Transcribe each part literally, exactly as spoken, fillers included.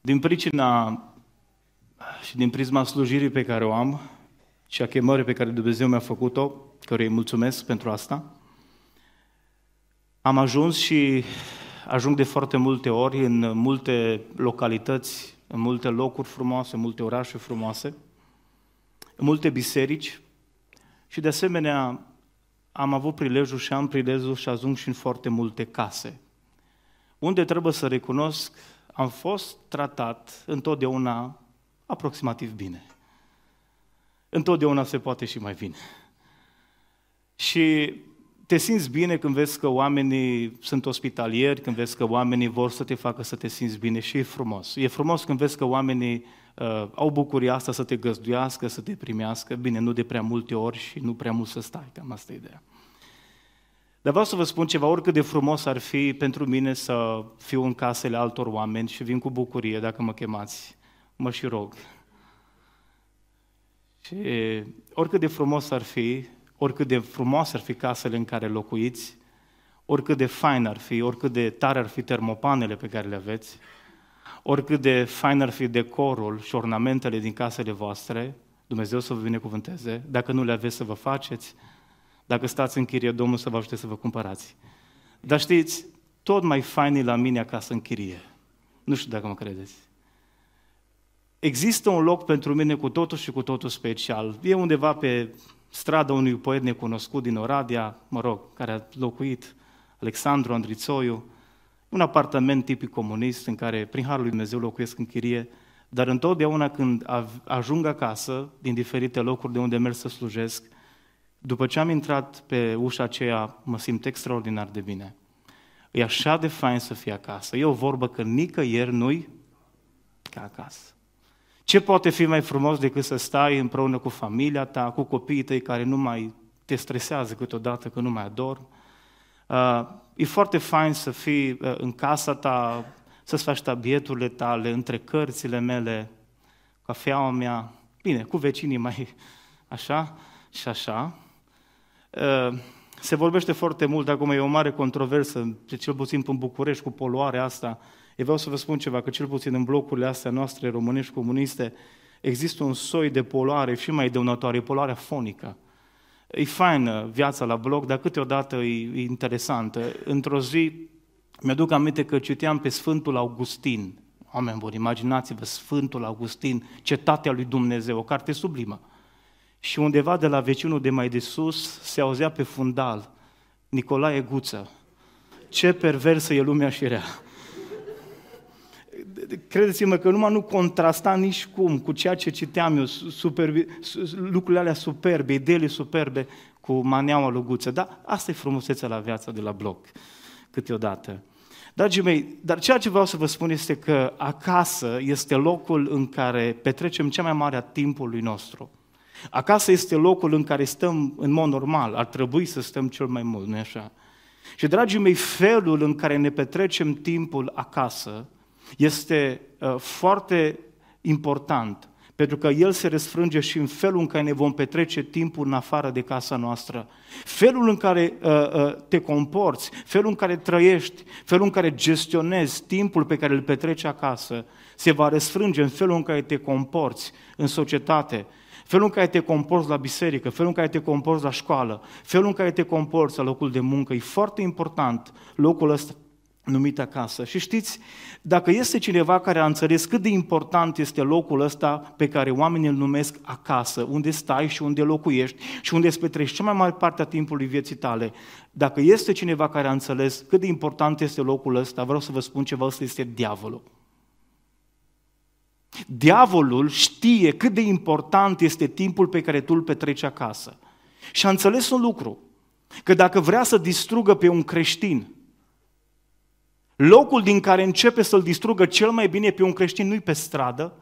Din pricina și din prisma slujirii pe care o am și a chemării pe care Dumnezeu mi-a făcut-o, căruia îi mulțumesc pentru asta, am ajuns și ajung de foarte multe ori în multe localități, în multe locuri frumoase, în multe orașe frumoase, în multe biserici și de asemenea am avut prilejul și am prilejul și ajung și în foarte multe case, unde trebuie să recunosc, am fost tratat întotdeauna aproximativ bine. Întotdeauna se poate și mai bine. Și te simți bine când vezi că oamenii sunt ospitalieri, când vezi că oamenii vor să te facă să te simți bine și e frumos. E frumos când vezi că oamenii uh, au bucuria asta să te găzduiască, să te primească, bine, nu de prea multe ori și nu prea mult să stai, cam asta e ideea. Dar vreau să vă spun ceva, oricât de frumos ar fi pentru mine să fiu în casele altor oameni și vin cu bucurie dacă mă chemați, mă și rog. Și oricât de frumos ar fi, oricât de frumoase ar fi casele în care locuiți, oricât de fain ar fi, oricât de tare ar fi termopanele pe care le aveți, oricât de fain ar fi decorul și ornamentele din casele voastre, Dumnezeu să vă binecuvânteze, dacă nu le aveți să vă faceți, dacă stați în chirie, Domnul să vă ajute să vă cumpărați. Dar știți, tot mai fain e la mine acasă în chirie. Nu știu dacă mă credeți. Există un loc pentru mine cu totul și cu totul special. E undeva pe strada unui poet necunoscut din Oradea, mă rog, care a locuit, Alexandru Andrițoiu, un apartament tipic comunist în care, prin harul lui Dumnezeu, locuiesc în chirie, dar întotdeauna când ajung acasă, din diferite locuri de unde merg să slujesc, după ce am intrat pe ușa aceea, mă simt extraordinar de bine. E așa de fain să fii acasă. E o vorbă că nicăieri nu-i ca acasă. Ce poate fi mai frumos decât să stai împreună cu familia ta, cu copiii tăi care nu mai te stresează câteodată că nu mai adorm? Uh, e foarte fain să fii uh, în casa ta, să-ți faci tabieturile tale, între cărțile mele, cafeaua mea, bine, cu vecinii mai așa și așa. Uh, se vorbește foarte mult, acum e o mare controversă, cel puțin în București, cu poluarea asta. Eu vreau să vă spun ceva, că cel puțin în blocurile astea noastre românești comuniste există un soi de poluare și mai dăunătoare, poluarea fonică. E faină viața la bloc, dar câteodată e, e interesantă. Într-o zi mi-aduc aminte că citeam pe Sfântul Augustin. Oameni buni, imaginați-vă, Sfântul Augustin, Cetatea lui Dumnezeu, o carte sublimă. Și undeva de la vecinul de mai de sus se auzea pe fundal, Nicolae Guță, ce perversă e lumea și rea. Credeți-mă că numai nu contrasta nici cum cu ceea ce citeam eu, superbi, lucrurile alea superbe, ideile superbe cu maneaua lui Guță. Dar asta e frumusețea la viața de la bloc, câteodată. Dragii mei, dar ceea ce vreau să vă spun este că acasă este locul în care petrecem cea mai mare a timpului nostru. Acasă este locul în care stăm în mod normal, ar trebui să stăm cel mai mult, nu-i așa? Și, dragii mei, felul în care ne petrecem timpul acasă este uh, foarte important, pentru că el se răsfrânge și în felul în care ne vom petrece timpul în afară de casa noastră. Felul în care uh, uh, te comporți, felul în care trăiești, felul în care gestionezi timpul pe care îl petreci acasă, se va răsfrânge în felul în care te comporți în societate, felul în care te comporți la biserică, felul în care te comporți la școală, felul în care te comporți la locul de muncă. E foarte important locul ăsta numit acasă. Și știți, dacă este cineva care a înțeles cât de important este locul ăsta pe care oamenii îl numesc acasă, unde stai și unde locuiești și unde îți petreci cea mai mare parte a timpului vieții tale, dacă este cineva care a înțeles cât de important este locul ăsta, vreau să vă spun ceva, ăsta este diavolul. Diavolul știe cât de important este timpul pe care tu îl petreci acasă. Și a înțeles un lucru, că dacă vrea să distrugă pe un creștin, locul din care începe să-l distrugă cel mai bine pe un creștin nu-i pe stradă.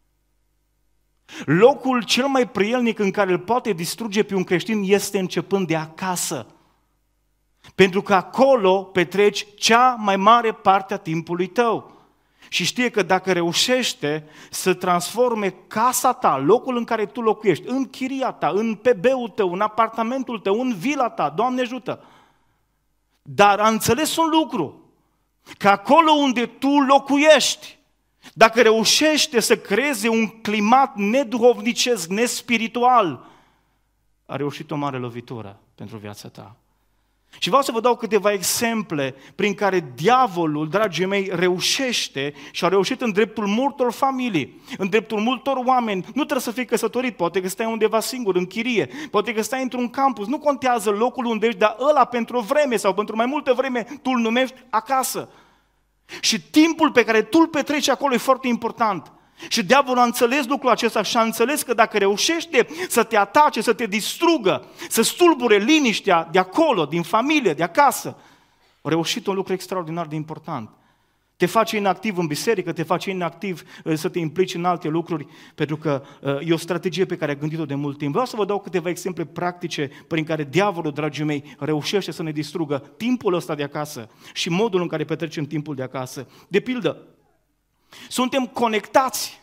Locul cel mai prielnic în care îl poate distruge pe un creștin este începând de acasă. Pentru că acolo petreci cea mai mare parte a timpului tău. Și știe că dacă reușește să transforme casa ta, locul în care tu locuiești, în chiria ta, în P B-ul tău, în apartamentul tău, în vila ta, Doamne ajută. Dar a înțeles un lucru, că acolo unde tu locuiești dacă reușește să creeze un climat neduhovnicesc, nespiritual, a reușit o mare lovitură pentru viața ta. Și vreau să vă dau câteva exemple prin care diavolul, dragii mei, reușește și a reușit în dreptul multor familii, în dreptul multor oameni. Nu trebuie să fii căsătorit, poate că stai undeva singur, în chirie, poate că stai într-un campus, nu contează locul unde ești, dar ăla pentru o vreme sau pentru mai multă vreme tu îl numești acasă. Și timpul pe care tu îl petreci acolo e foarte important. Și diavolul a înțeles lucrul acesta și a înțeles că dacă reușește să te atace, să te distrugă, să stulbure liniștea de acolo, din familie, de acasă, a reușit un lucru extraordinar de important. Te face inactiv în biserică, te face inactiv să te implici în alte lucruri, pentru că e o strategie pe care ai gândit-o de mult timp. Vreau să vă dau câteva exemple practice prin care diavolul, dragii mei, reușește să ne distrugă timpul ăsta de acasă și modul în care petrecem timpul de acasă. De pildă, suntem conectați.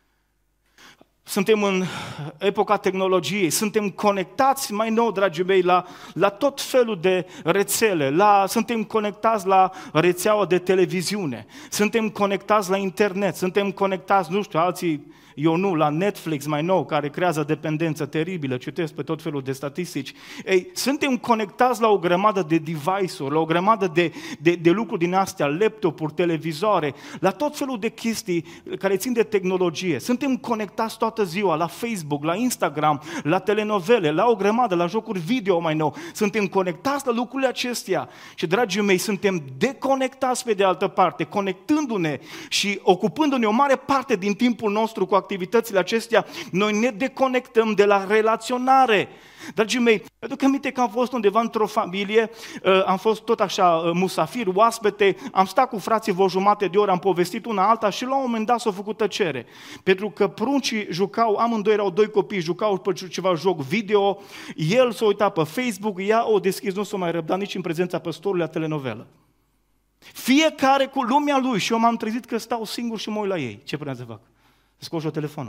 Suntem în epoca tehnologiei, suntem conectați mai nou, dragii mei, la, la tot felul de rețele, la, suntem conectați la rețeaua de televiziune, suntem conectați la internet, suntem conectați, nu știu, alții, eu nu, la Netflix mai nou, care creează dependență teribilă, citesc pe tot felul de statistici. Ei, suntem conectați la o grămadă de device-uri, la o grămadă de, de, de lucruri din astea, laptopuri, televizoare, la tot felul de chestii care țin de tehnologie. Suntem conectați toată ziua la Facebook, la Instagram, la telenovele, la o grămadă, la jocuri video mai nou. Suntem conectați la lucrurile acestea și, dragii mei, suntem deconectați pe de altă parte, conectându-ne și ocupându-ne o mare parte din timpul nostru cu activitățile acestea, noi ne deconectăm de la relaționare. Dragii mei, aduc aminte că am fost undeva într-o familie, am fost tot așa musafir, oaspete, am stat cu frații vreo jumătate de oră, am povestit una alta și la un moment dat s-a făcut tăcere. Pentru că pruncii jucau, amândoi erau doi copii, jucau pe ceva joc video, el s-a uitat pe Facebook, ea o deschis, nu s-a mai răbdat nici în prezența păstorului la telenovelă. Fiecare cu lumea lui și eu m-am trezit că stau singur și mă uit la ei. Ce vreau să fac? Scoși telefonul.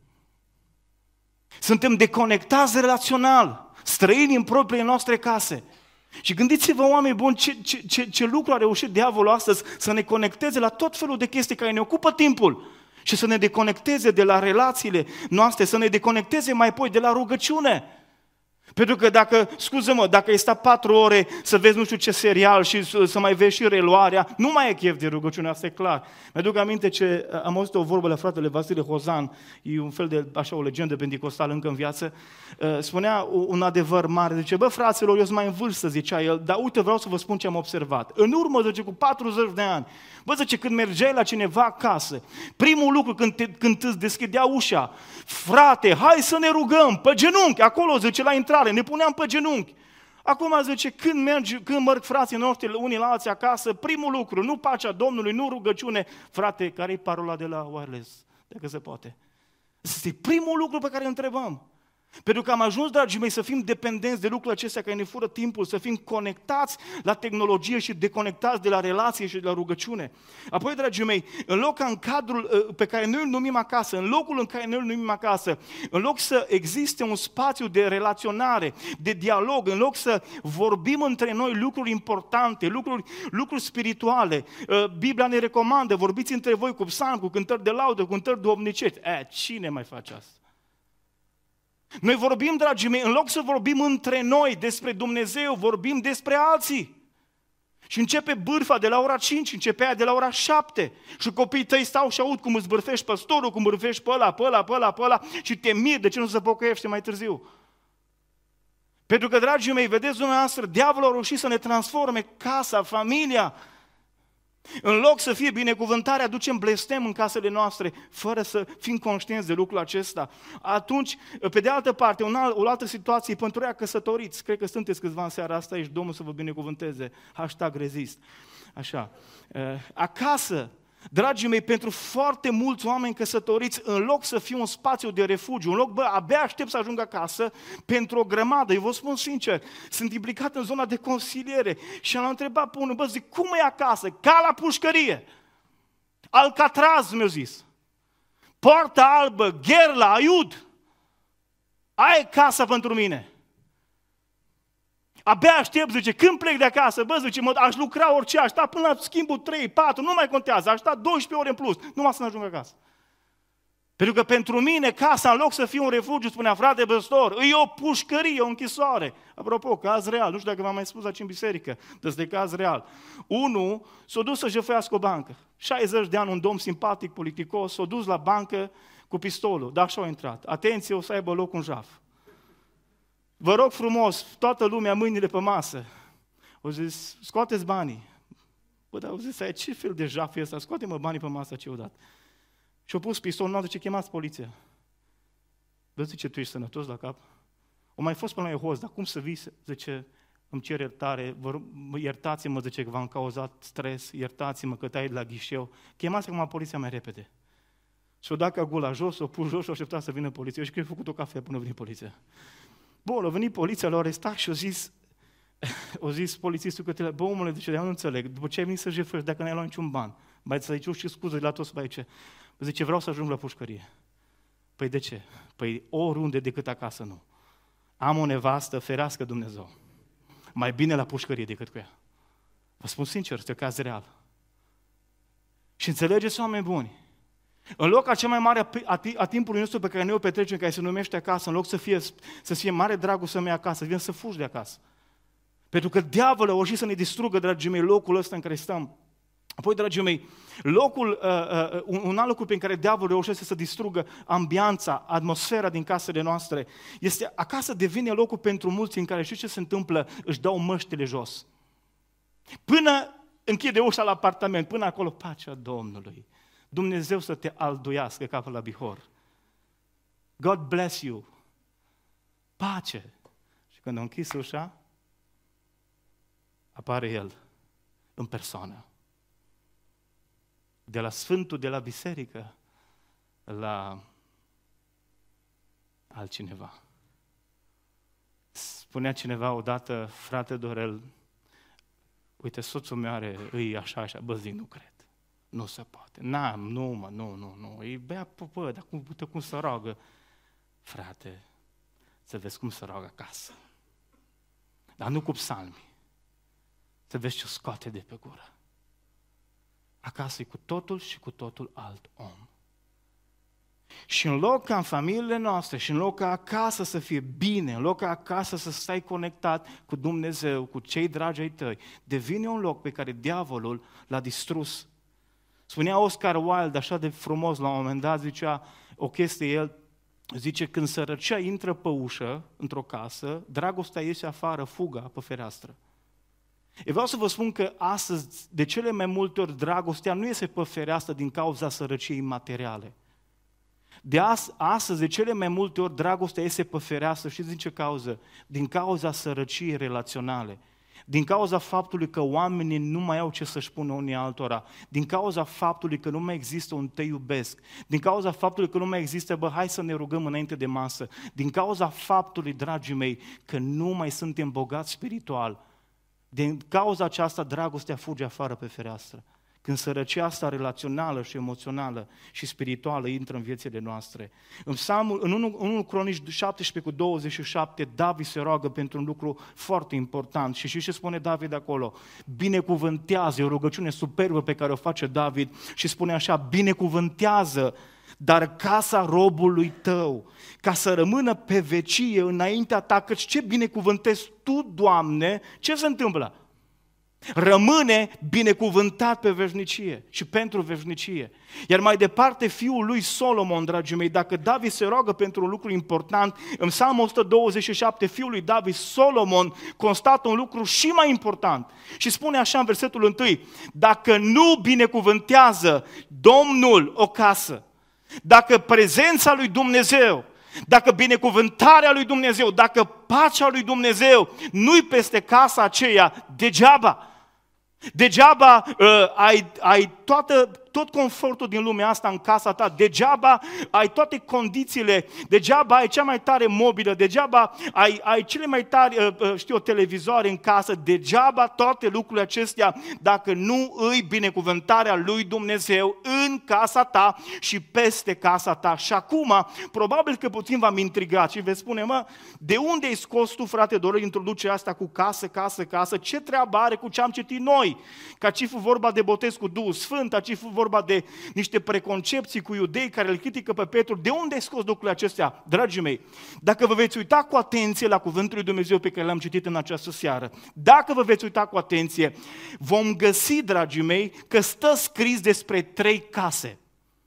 Suntem deconectați relațional, străini în propriile noastre case. Și gândiți-vă, oameni buni, ce, ce, ce, ce lucru a reușit diavolul astăzi să ne conecteze la tot felul de chestii care ne ocupă timpul și să ne deconecteze de la relațiile noastre, să ne deconecteze mai apoi de la rugăciune. Pentru că dacă, scuză-mă, dacă ai stat patru ore să vezi nu știu ce serial și să mai vezi și reluarea, nu mai e chef de rugăciune, asta e clar. Mi-aduc aminte ce am auzit o vorbă la fratele Vasile Hozan, e un fel de, așa, o legendă pentecostală încă în viață, spunea un adevăr mare, zice, bă, fraților, eu sunt mai în vârstă, zicea el, dar uite, vreau să vă spun ce am observat. În urmă, zice, cu patruzeci de ani, bă, zice, când mergeai la cineva acasă, primul lucru când, te, când îți deschidea ușa, frate, hai să ne rugăm, pe genunchi, acolo, zice, la intrare, ne puneam pe genunchi. Acum zice, când, mergi, când merg frații noștri unii la alții acasă, primul lucru, nu pacea Domnului, nu rugăciune. Frate, care-i parola de la wireless? Dacă se poate. Este primul lucru pe care îl întrebăm. Pentru că am ajuns, dragii mei, să fim dependenți de lucrurile acestea care ne fură timpul, să fim conectați la tehnologie și deconectați de la relație și de la rugăciune. Apoi, dragii mei, în loc ca în cadrul pe care noi îl numim acasă, în locul în care noi îl numim acasă, în loc să existe un spațiu de relaționare, de dialog, în loc să vorbim între noi lucruri importante, lucruri, lucruri spirituale, Biblia ne recomandă, vorbiți între voi cu psalmi, cu cântări de laudă, cu cântări duhovnicești. E, cine mai face asta? Noi vorbim, dragii mei, în loc să vorbim între noi despre Dumnezeu, vorbim despre alții. Și începe bârfa de la ora cinci, începe aia de la ora șapte. Și copiii tăi stau și aud cum îți bârfești păstorul, cum bârfești pe ăla, pe ăla, pe ăla, pe ăla și te miri de ce nu se pocăiește mai târziu. Pentru că, dragii mei, vedeți dumneavoastră, diavolul a reușit să ne transforme casa, familia. În loc să fie binecuvântare, aducem blestem în casele noastre, fără să fim conștienți de lucrul acesta. Atunci, pe de altă parte, o altă situație pentru ea căsătoriți. Cred că sunteți câțiva în seara asta aici, Domnul să vă binecuvânteze. Hashtag rezist. Așa. Acasă, dragii mei, pentru foarte mulți oameni căsătoriți, în loc să fie un spațiu de refugiu, în loc, bă, abia aștept să ajung acasă, pentru o grămadă, eu vă spun sincer, sunt implicat în zona de consiliere și am întrebat pe unul, bă, zic, cum e acasă? Ca la pușcărie. Alcatraz, mi-a zis. Poarta albă, Gherla, Aiud. Aia e casa pentru mine. Abia aștept, zice, când plec de acasă, bă, zice, mă, aș lucra orice, aș sta până la schimbul trei, patru, nu mai contează, aș sta douăsprezece ore în plus, numai să nu ajung acasă. Pentru că pentru mine casa, în loc să fie un refugiu, spunea frate păstor, e o pușcărie, o închisoare. Apropo, caz real, nu știu dacă v-am mai spus aici în biserică, despre caz real. Unul s-a dus să jefuiască o bancă. șaizeci de ani, un domn simpatic, politicos, s-a dus la bancă cu pistolul, dar așa a intrat. Atenție, o să aibă loc un jaf. Vă rog frumos, toată lumea mâinile pe masă. O zis, scoateți banii. Bă, dar au zis, ai, ce fel de jaf e ăsta? Scoate-mă banii pe masă ce odată. Și-a pus pistolul, nu zice, chemați poliția. Bă, zice, tu ești sănătos la cap? O mai fost până la Iehoz, dar cum să vii? Zice, îmi cer iertare, vă, iertați-mă, zice, că v-am cauzat stres, iertați-mă că tai de la ghișeu. Chemați acum poliția mai repede. Și-o dat ca gula jos, o pus jos și-o așteptat să vină poliția. Și că a făcut o cafea până vine poliția. Bun, a venit poliția, l-a arestat și a zis, a zis polițistul că, bă, omule, zice, eu nu înțeleg, după ce ai venit să jefuiești, dacă n-ai luat niciun ban, mai să zici și scuze la toți pe aici. Zice, vreau să ajung la pușcărie. Păi de ce? Păi oriunde decât acasă nu. Am o nevastă, ferească Dumnezeu. Mai bine la pușcărie decât cu ea. Vă spun sincer, este caz real. Și înțelegeți, oameni buni, în loc a cea mai mare a timpului nostru pe care noi o petrecem, care se numește acasă, în loc să fie, să fie mare dragul să mergi acasă, vin să fugi de acasă. Pentru că diavolul a reușit să ne distrugă, dragii mei, locul ăsta în care stăm. Apoi, dragii mei, locul, uh, uh, un, un alt lucru prin care diavolul reușește să distrugă ambianța, atmosfera din casele noastre, este acasă devine locul pentru mulți în care știu ce se întâmplă, își dau măștile jos. Până închide ușa la apartament, până acolo, pacea Domnului. Dumnezeu să te alduiască capul la bihor. God bless you. Pace. Și când a închis ușa, apare El în persoană. De la Sfântul, de la biserică, la altcineva. Spunea cineva odată, frate Dorel, uite, soțul meu are, îi așa, așa, bă, zic, nu cred. Nu se poate. N-am, nu, mă, nu, nu, nu. E bea, bă, dar cum, uite cum se roagă. Frate, să vezi cum se roagă acasă. Dar nu cu psalmi. Să vezi ce scoate de pe gură. Acasă e cu totul și cu totul alt om. Și în loc ca în familiile noastre, și în loc ca acasă să fie bine, în loc ca acasă să stai conectat cu Dumnezeu, cu cei dragi ai tăi, devine un loc pe care diavolul l-a distrus. Spunea Oscar Wilde așa de frumos la un moment dat, zicea o chestie, el zice, când sărăcia intră pe ușă, într-o casă, dragostea iese afară, fuga pe fereastră. Eu vreau să vă spun că astăzi, de cele mai multe ori, dragostea nu iese pe fereastră din cauza sărăciei materiale. De as, astăzi, de cele mai multe ori, dragostea iese pe fereastră, știți din ce cauză? Din cauza sărăciei relaționale. Din cauza faptului că oamenii nu mai au ce să-și spună unii altora, din cauza faptului că nu mai există un te iubesc, din cauza faptului că nu mai există, bă, hai să ne rugăm înainte de masă, din cauza faptului, dragii mei, că nu mai suntem bogați spiritual, din cauza aceasta dragostea fuge afară pe fereastră. Când sărăcia asta relațională și emoțională și spirituală intră în viețile noastre. În Psalmul, în unu Cronici șaptesprezece cu douăzeci și șapte, David se roagă pentru un lucru foarte important. Și știți ce spune David acolo? Binecuvântează, e o rugăciune superbă pe care o face David și spune așa, binecuvântează, dar casa robului tău, ca să rămână pe vecie înaintea ta, căci ce binecuvântezi tu, Doamne, ce se întâmplă? Rămâne binecuvântat pe veșnicie și pentru veșnicie. Iar mai departe, fiul lui Solomon, dragii mei, dacă David se roagă pentru un lucru important, în Psalmul o sută douăzeci și șapte, fiul lui David, Solomon, constată un lucru și mai important. Și spune așa în versetul unu, dacă nu binecuvântează Domnul o casă, dacă prezența lui Dumnezeu, dacă binecuvântarea lui Dumnezeu, dacă pacea lui Dumnezeu nu-i peste casa aceea, degeaba. Degeaba uh, ai, ai toată, tot confortul din lumea asta în casa ta, degeaba ai toate condițiile, degeaba ai cea mai tare mobilă, degeaba ai, ai cele mai tari, știu, televizoare în casă, degeaba toate lucrurile acestea dacă nu îi binecuvântarea lui Dumnezeu în casa ta și peste casa ta. Și acum, probabil că puțin v-am intrigat și veți spune, mă, de unde ai scos tu, frate Dorel, introducerea asta cu casă, casă, casă? Ce treabă are cu ce am citit noi? Ca ci fi vorba de botez cu Duhul Sfânt, ca ci fi vorba de niște preconcepții cu iudei care îl critică pe Petru. De unde ai scos lucrurile acestea? Dragii mei, dacă vă veți uita cu atenție la cuvântul lui Dumnezeu pe care l-am citit în această seară, dacă vă veți uita cu atenție, vom găsi, dragii mei, că stă scris despre trei case.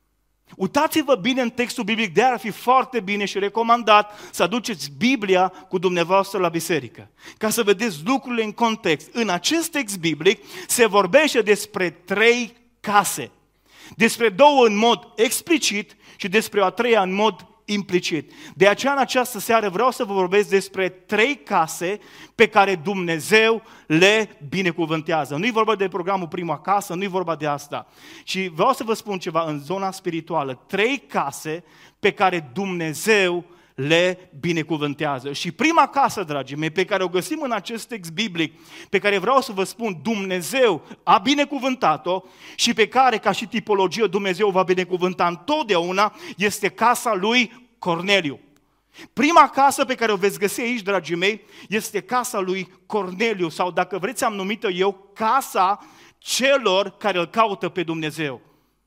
Uitați-vă bine în textul biblic, de-aia ar fi foarte bine și recomandat să aduceți Biblia cu dumneavoastră la biserică, ca să vedeți lucrurile în context. În acest text biblic se vorbește despre trei case, despre două în mod explicit și despre o a treia în mod implicit. De aceea în această seară vreau să vă vorbesc despre trei case pe care Dumnezeu le binecuvântează. Nu-i vorba de programul Prima Casă, nu-i vorba de asta. Și vreau să vă spun ceva în zona spirituală. Trei case pe care Dumnezeu le binecuvântează. Și prima casă, dragii mei, pe care o găsim în acest text biblic, pe care vreau să vă spun, Dumnezeu a binecuvântat-o și pe care, ca și tipologie, Dumnezeu va binecuvânta întotdeauna, este casa lui Corneliu. Prima casă pe care o veți găsi aici, dragii mei, este casa lui Corneliu, sau dacă vreți am numit-o eu, casa celor care îl caută pe Dumnezeu.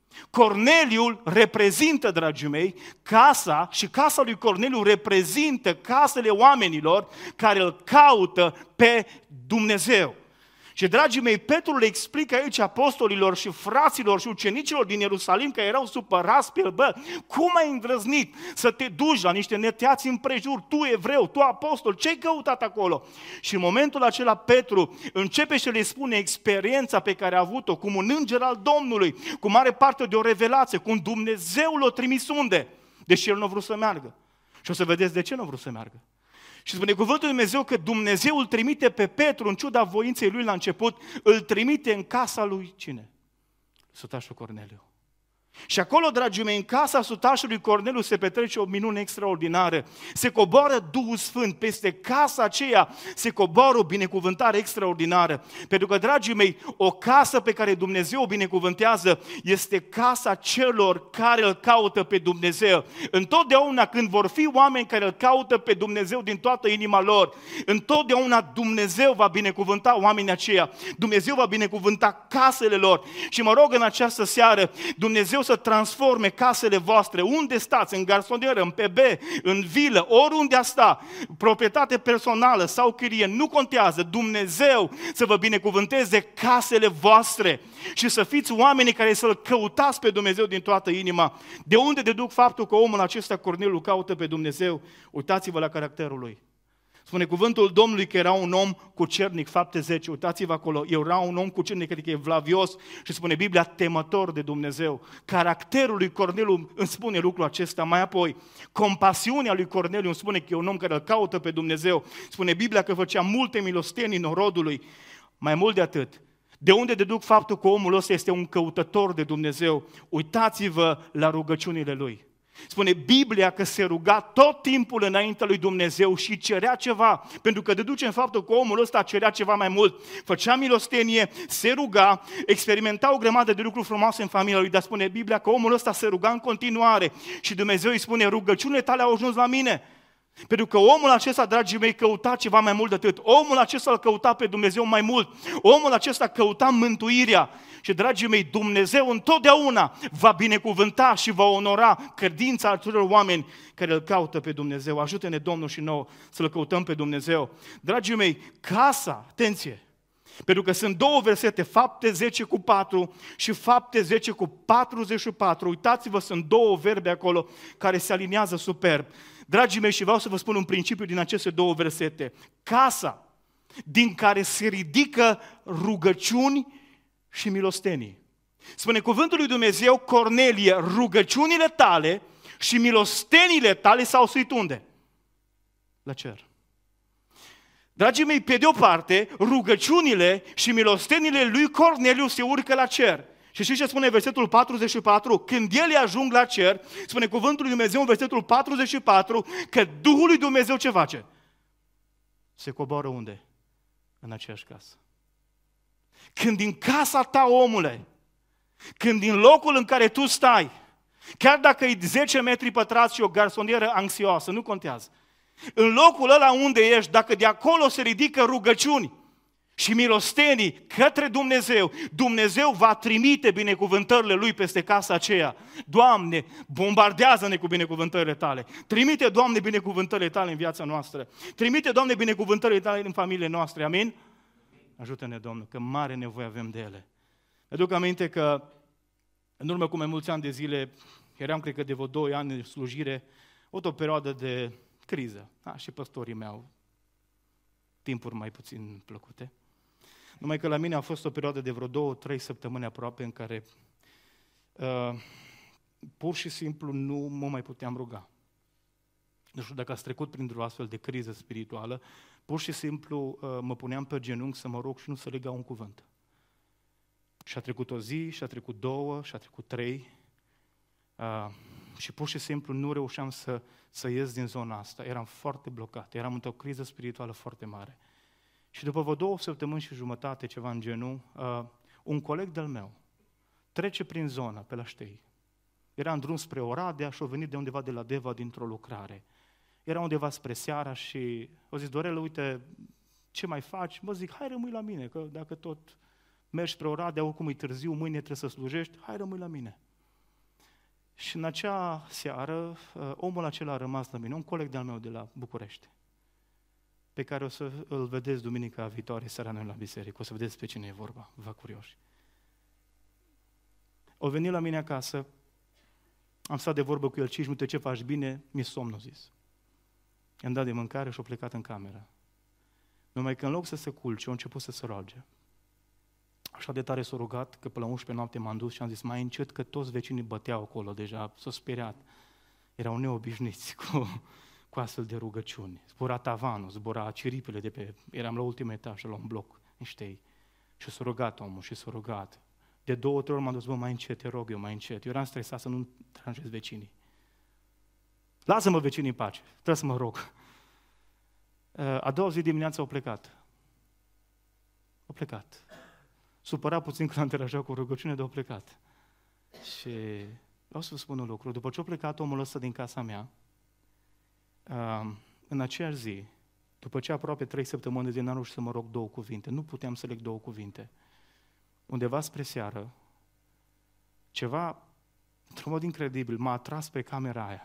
Corneliul reprezintă, dragii mei, casa și casa lui Corneliu reprezintă casele oamenilor care îl caută pe Dumnezeu. Și, dragii mei, Petru le explică aici apostolilor și fraților și ucenicilor din Ierusalim, că erau supărați pe el, bă, cum ai îndrăznit să te duci la niște neteați împrejur, tu evreu, tu apostol, ce-ai căutat acolo? Și în momentul acela Petru începe și le spune experiența pe care a avut-o, cum un înger al Domnului, cu mare parte de o revelație, cum Dumnezeu l-a trimis unde? Deși el nu a vrut să meargă. Și o să vedeți de ce nu a vrut să meargă. Și spune cuvântul lui Dumnezeu că Dumnezeu îl trimite pe Petru, în ciuda voinței lui la început, îl trimite în casa lui cine? Sutașul Corneliu. Și acolo, dragii mei, în casa sutașului Corneliu se petrece o minune extraordinară. Se coboară Duhul Sfânt, peste casa aceea se coboară o binecuvântare extraordinară. Pentru că, dragii mei, o casă pe care Dumnezeu o binecuvântează este casa celor care îl caută pe Dumnezeu. Întotdeauna când vor fi oameni care îl caută pe Dumnezeu din toată inima lor, întotdeauna Dumnezeu va binecuvânta oamenii aceia. Dumnezeu va binecuvânta casele lor. Și mă rog în această seară, Dumnezeu să transforme casele voastre, unde stați, în garsonieră, în P B, în vilă, oriunde a sta, proprietate personală sau chirie, nu contează, Dumnezeu să vă binecuvânteze casele voastre și să fiți oamenii care să-L căutați pe Dumnezeu din toată inima. De unde deduc faptul că omul acesta, Corneliu, caută pe Dumnezeu? Uitați-vă la caracterul lui. Spune cuvântul Domnului că era un om cucernic, Fapte zece, uitați-vă acolo, era un om cucernic, adică e vlavios și spune Biblia temător de Dumnezeu. Caracterul lui Corneliu îmi spune lucrul acesta. Mai apoi, compasiunea lui Corneliu îmi spune că e un om care îl caută pe Dumnezeu. Spune Biblia că făcea multe milostenii norodului. Mai mult de atât, de unde deduc faptul că omul ăsta este un căutător de Dumnezeu? Uitați-vă la rugăciunile lui. Spune Biblia că se ruga tot timpul înaintea lui Dumnezeu și cerea ceva, pentru că deducem faptul că omul ăsta cerea ceva mai mult. Făcea milostenie, se ruga, experimenta o grămadă de lucruri frumoase în familia lui, dar spune Biblia că omul ăsta se ruga în continuare și Dumnezeu îi spune, rugăciunile tale au ajuns la mine. Pentru că omul acesta, dragii mei, căuta ceva mai mult de atât. Omul acesta îl căuta pe Dumnezeu mai mult. Omul acesta căuta mântuirea. Și, dragii mei, Dumnezeu întotdeauna va binecuvânta și va onora credința acelor oameni care îl caută pe Dumnezeu. Ajută-ne, Domnul, și nouă să-L căutăm pe Dumnezeu. Dragii mei, casa, atenție, pentru că sunt două versete, Fapte zece cu patru și Fapte zece cu patruzeci și patru. Uitați-vă, sunt două verbe acolo care se aliniază superb. Dragii mei, și vreau să vă spun un principiu din aceste două versete. Casa din care se ridică rugăciuni și milostenii. Spune cuvântul lui Dumnezeu, Cornelie, rugăciunile tale și milostenile tale s-au suit unde? La cer. Dragii mei, pe de o parte, rugăciunile și milostenile lui Corneliu se urcă la cer. Și știți ce spune versetul patruzeci și patru? Când ele ajung la cer, spune cuvântul lui Dumnezeu în versetul patruzeci și patru, că Duhul lui Dumnezeu ce face? Se coboară unde? În aceeași casă. Când din casa ta, omule, când din locul în care tu stai, chiar dacă e zece metri pătrați și o garsonieră anxioasă, nu contează, în locul ăla unde ești, dacă de acolo se ridică rugăciuni și milostenii către Dumnezeu, Dumnezeu va trimite binecuvântările Lui peste casa aceea. Doamne, bombardează-ne cu binecuvântările Tale. Trimite, Doamne, binecuvântările Tale în viața noastră. Trimite, Doamne, binecuvântările Tale în familiile noastre. Amin? Ajută-ne, Domnul, că mare nevoie avem de ele. Mi-aduc aminte că în urmă cu mai mulți ani de zile, eram, cred că de vreo doi ani de slujire, o perioadă de criză. A, și păstorii mei au timpuri mai puțin plăcute. Numai că la mine a fost o perioadă de vreo două, trei săptămâni aproape în care uh, pur și simplu nu mă mai puteam ruga. Nu știu dacă ați trecut printr-o astfel de criză spirituală, pur și simplu uh, mă puneam pe genunchi să mă rog și nu să lega un cuvânt. Și a trecut o zi, și a trecut două, și a trecut trei uh, și pur și simplu nu reușeam să, să ies din zona asta. Eram foarte blocat, eram într-o criză spirituală foarte mare. Și după vreo două săptămâni și jumătate, ceva în genul, uh, un coleg de-al meu trece prin zona, pe la Ștei. Era în drum spre Oradea și a venit de undeva de la Deva dintr-o lucrare. Era undeva spre seara și a zis, Dorel, uite, ce mai faci? Mă zic, hai rămâi la mine, că dacă tot mergi spre Oradea, oricum e târziu, mâine trebuie să slujești, hai rămâi la mine. Și în acea seară, omul acela a rămas la mine, un coleg de-al meu de la București, pe care o să îl vedeți duminica viitoare, seara noi la biserică, o să vedeți pe cine e vorba, vă curioși. O venit la mine acasă, am stat de vorbă cu el cinci minute, ce faci bine, mi-e somn, a zis. I-am dat de mâncare și a plecat în cameră. Numai că în loc să se culce, a început să se roage. Așa de tare s-a rugat că până la unsprezece noapte m-am dus și am zis mai încet că toți vecinii băteau acolo deja, s-au speriat. Erau neobișnuiți cu, cu astfel de rugăciuni. Zbura tavanul, zbura ciripele de pe... Eram la ultimul etaj, la un bloc, niște ei. Și s-a rugat omul și s-a rugat. De două, trei ori m-am dus, bă, mai încet, te rog eu, mai încet. Eu eram stresat să nu deranjez vecinii. Lasă-mă vecinii în pace, trebuie să mă rog. A doua zi dimineața au plecat. Au plecat. Supărat puțin că l-am derajat cu rugăciune, dar au plecat. Și vreau să vă spun un lucru. După ce a plecat omul ăsta din casa mea, în aceeași zi, după ce aproape trei săptămâni de zi n-am reușit să mă rog două cuvinte, nu puteam să leg două cuvinte. Undeva spre seară, ceva, într-un mod incredibil, m-a atras pe camera aia.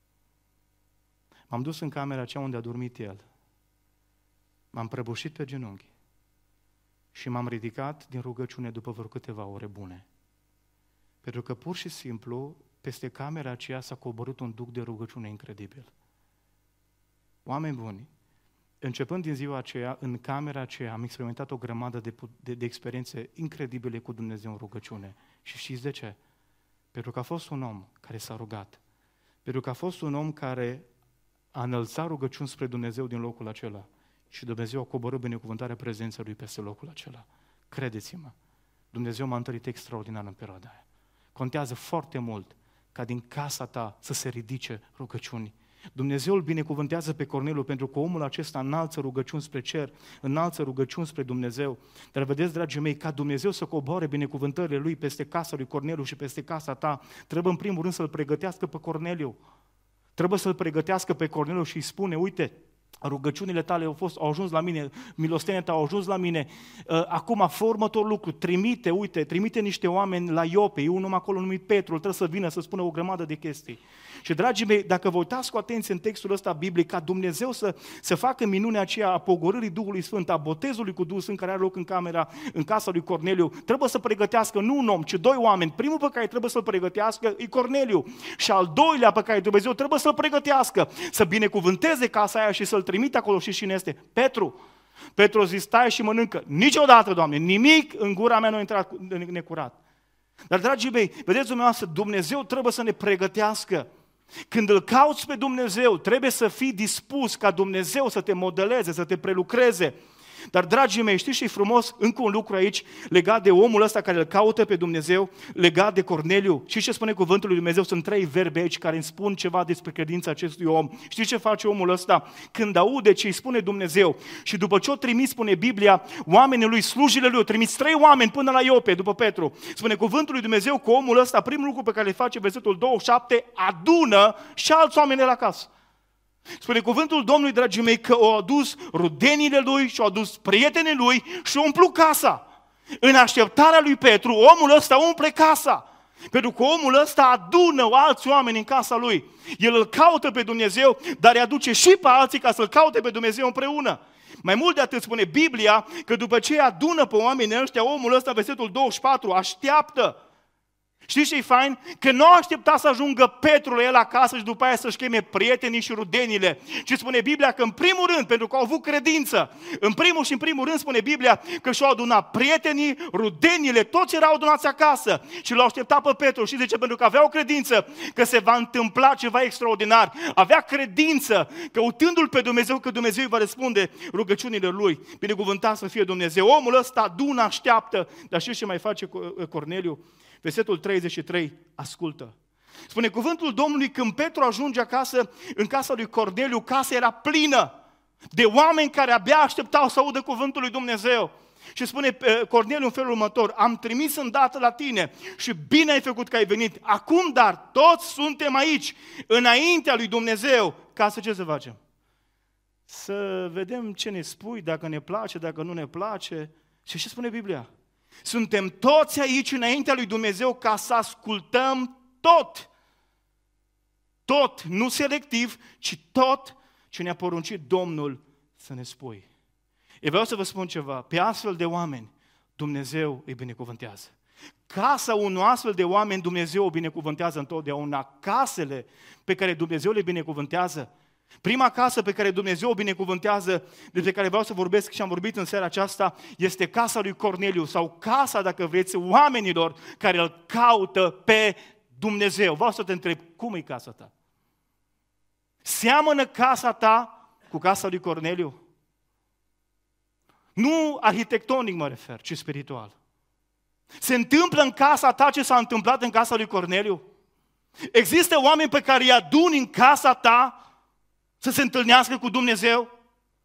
M-am dus în camera aceea unde a dormit el. M-am prăbușit pe genunchi și m-am ridicat din rugăciune după vreo câteva ore bune. Pentru că pur și simplu, peste camera aceea s-a coborât un duc de rugăciune incredibil. Oameni buni, începând din ziua aceea, în camera aceea am experimentat o grămadă de, de, de experiențe incredibile cu Dumnezeu în rugăciune. Și știți de ce? Pentru că a fost un om care s-a rugat. Pentru că a fost un om care a înălțat rugăciuni spre Dumnezeu din locul acela. Și Dumnezeu a coborât binecuvântarea prezenței Lui peste locul acela. Credeți-mă, Dumnezeu m-a întărit extraordinar în perioada aia. Contează foarte mult ca din casa ta să se ridice rugăciuni. Dumnezeu îl binecuvântează pe Corneliu pentru că omul acesta înalță rugăciuni spre cer, înalță rugăciuni spre Dumnezeu. Dar vedeți, dragii mei, ca Dumnezeu să coboare binecuvântările Lui peste casa lui Corneliu și peste casa ta, trebuie în primul rând să-l pregătească pe Corneliu. Trebuie să-l pregătească pe Corneliu și îi spune, uite, rugăciunile tale au, fost, au ajuns la mine, milostenia ta au ajuns la mine, acum fă următorul lucru, trimite, uite, trimite niște oameni la Iope, e un om acolo numit Petru, trebuie să vină să spună o grămadă de chestii. Și dragii mei, dacă vă uitați cu atenție în textul ăsta biblic, ca Dumnezeu să, să facă minunea aceea a pogorârii Duhului Sfânt, a botezului cu Duhul Sfânt care are loc în camera, în casa lui Corneliu, trebuie să pregătească nu un om, ci doi oameni. Primul pe care trebuie să-l pregătească e Corneliu și al doilea pe care Dumnezeu trebuie să-l pregătească, să binecuvânteze casa aia și să-l trimite acolo. Și cine este? Petru. Petru zice, stai și mănâncă. Niciodată, Doamne, nimic în gura mea nu a intrat necurat. Dar, dragii mei, vedeți dumneavoastră, Dumnezeu trebuie să ne pregătească. Când îl cauți pe Dumnezeu, trebuie să fii dispus ca Dumnezeu să te modeleze, să te prelucreze. Dar, dragii mei, știți ce-i frumos? Încă un lucru aici legat de omul ăsta care îl caută pe Dumnezeu, legat de Corneliu. Și ce spune cuvântul lui Dumnezeu? Sunt trei verbe aici care îmi spun ceva despre credința acestui om. Știți ce face omul ăsta? Când aude ce îi spune Dumnezeu și după ce o trimis, spune Biblia, oamenii lui, slujile lui, o trimis trei oameni până la Iope, după Petru. Spune cuvântul lui Dumnezeu că omul ăsta, primul lucru pe care le face, versetul douăzeci și șapte, adună și alți oameni la casă. Spune cuvântul Domnului, dragii mei, că au adus rudenile lui și au adus prietenii lui și au umplut casa. În așteptarea lui Petru, omul ăsta umple casa. Pentru că omul ăsta adună alți oameni în casa lui. El îl caută pe Dumnezeu, dar îi aduce și pe alții ca să-L caute pe Dumnezeu împreună. Mai mult de atât spune Biblia că după ce adună pe oamenii ăștia, omul ăsta, versetul douăzeci și patru, așteaptă. Știți ce-i fain? Că nu aștepta să ajungă Petru la el acasă și după aia să-și cheme prietenii și rudenile. Ci spune Biblia că în primul rând, pentru că au avut credință, în primul și în primul rând spune Biblia că și-au adunat prietenii, rudenile, toți erau adunați acasă și l-au așteptat pe Petru. Și zice, pentru că aveau credință că se va întâmpla ceva extraordinar. Avea credință că uitându-L pe Dumnezeu, că Dumnezeu îi va răspunde rugăciunile lui. Binecuvântat să fie Dumnezeu. Omul ăsta adună, așteaptă. Dar știți ce mai face Corneliu? Versetul treizeci și trei, ascultă. Spune cuvântul Domnului, când Petru ajunge acasă, în casa lui Corneliu, casa era plină de oameni care abia așteptau să audă cuvântul lui Dumnezeu. Și spune Corneliu în felul următor, am trimis îndată la tine și bine ai făcut că ai venit. Acum, dar, toți suntem aici, înaintea lui Dumnezeu, ca să ce să facem? Să vedem ce ne spui, dacă ne place, dacă nu ne place. Și ce spune Biblia? Suntem toți aici înaintea lui Dumnezeu ca să ascultăm tot. Tot, nu selectiv, ci tot ce ne-a poruncit Domnul să ne spui. Eu vreau să vă spun ceva, pe astfel de oameni Dumnezeu îi binecuvântează. Casa unui astfel de oameni Dumnezeu o binecuvântează întotdeauna. Casele pe care Dumnezeu le binecuvântează, prima casă pe care Dumnezeu o binecuvântează, despre care vreau să vorbesc și am vorbit în seara aceasta, este casa lui Corneliu sau casa, dacă vreți, oamenilor care îl caută pe Dumnezeu. Vreau să te întreb, cum e casa ta? Seamănă casa ta cu casa lui Corneliu? Nu arhitectonic mă refer, ci spiritual. Se întâmplă în casa ta ce s-a întâmplat în casa lui Corneliu? Există oameni pe care îi aduni în casa ta să se întâlnească cu Dumnezeu?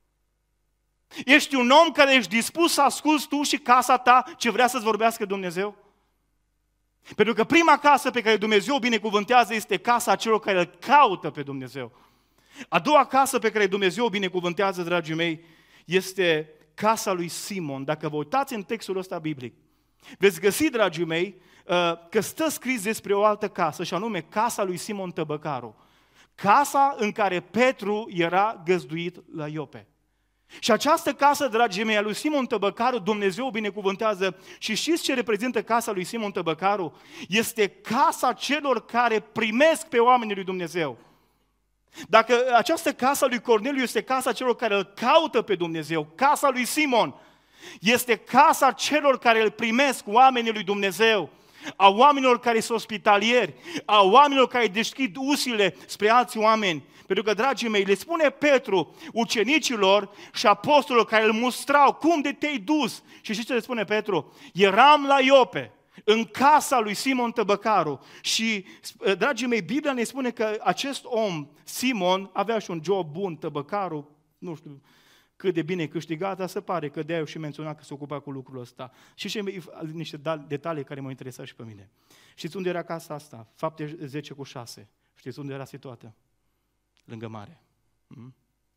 Ești un om care ești dispus să asculți tu și casa ta ce vrea să-ți vorbească Dumnezeu? Pentru că prima casă pe care Dumnezeu o binecuvântează este casa celor care îl caută pe Dumnezeu. A doua casă pe care Dumnezeu o binecuvântează, dragii mei, este casa lui Simon. Dacă vă uitați în textul ăsta biblic, veți găsi, dragii mei, că stă scris despre o altă casă, și anume casa lui Simon Tăbăcaru. Casa în care Petru era găzduit la Iope. Și această casă, dragii mei, a lui Simon Tăbăcaru, Dumnezeu o binecuvântează. Și știți ce reprezintă casa lui Simon Tăbăcaru? Este casa celor care primesc pe oamenii lui Dumnezeu. Dacă această casă lui Corneliu este casa celor care îl caută pe Dumnezeu, casa lui Simon este casa celor care îl primesc oamenii lui Dumnezeu, a oamenilor care sunt ospitalieri, a oamenilor care deschid ușile spre alți oameni. Pentru că, dragii mei, le spune Petru ucenicilor și apostolilor care îl mustrau, cum de te-ai dus? Și știți ce le spune Petru? Eram la Iope, în casa lui Simon Tăbăcaru. Și, dragii mei, Biblia ne spune că acest om, Simon, avea și un job bun, Tăbăcaru, nu știu cât de bine câștigat, dar se pare că de-aia și menționat că se ocupa cu lucrul ăsta. Și și niște detalii care m-au interesat și pe mine. Știți unde era casa asta? Fapte zece cu șase. Știți unde era situată? Lângă mare. Hmm?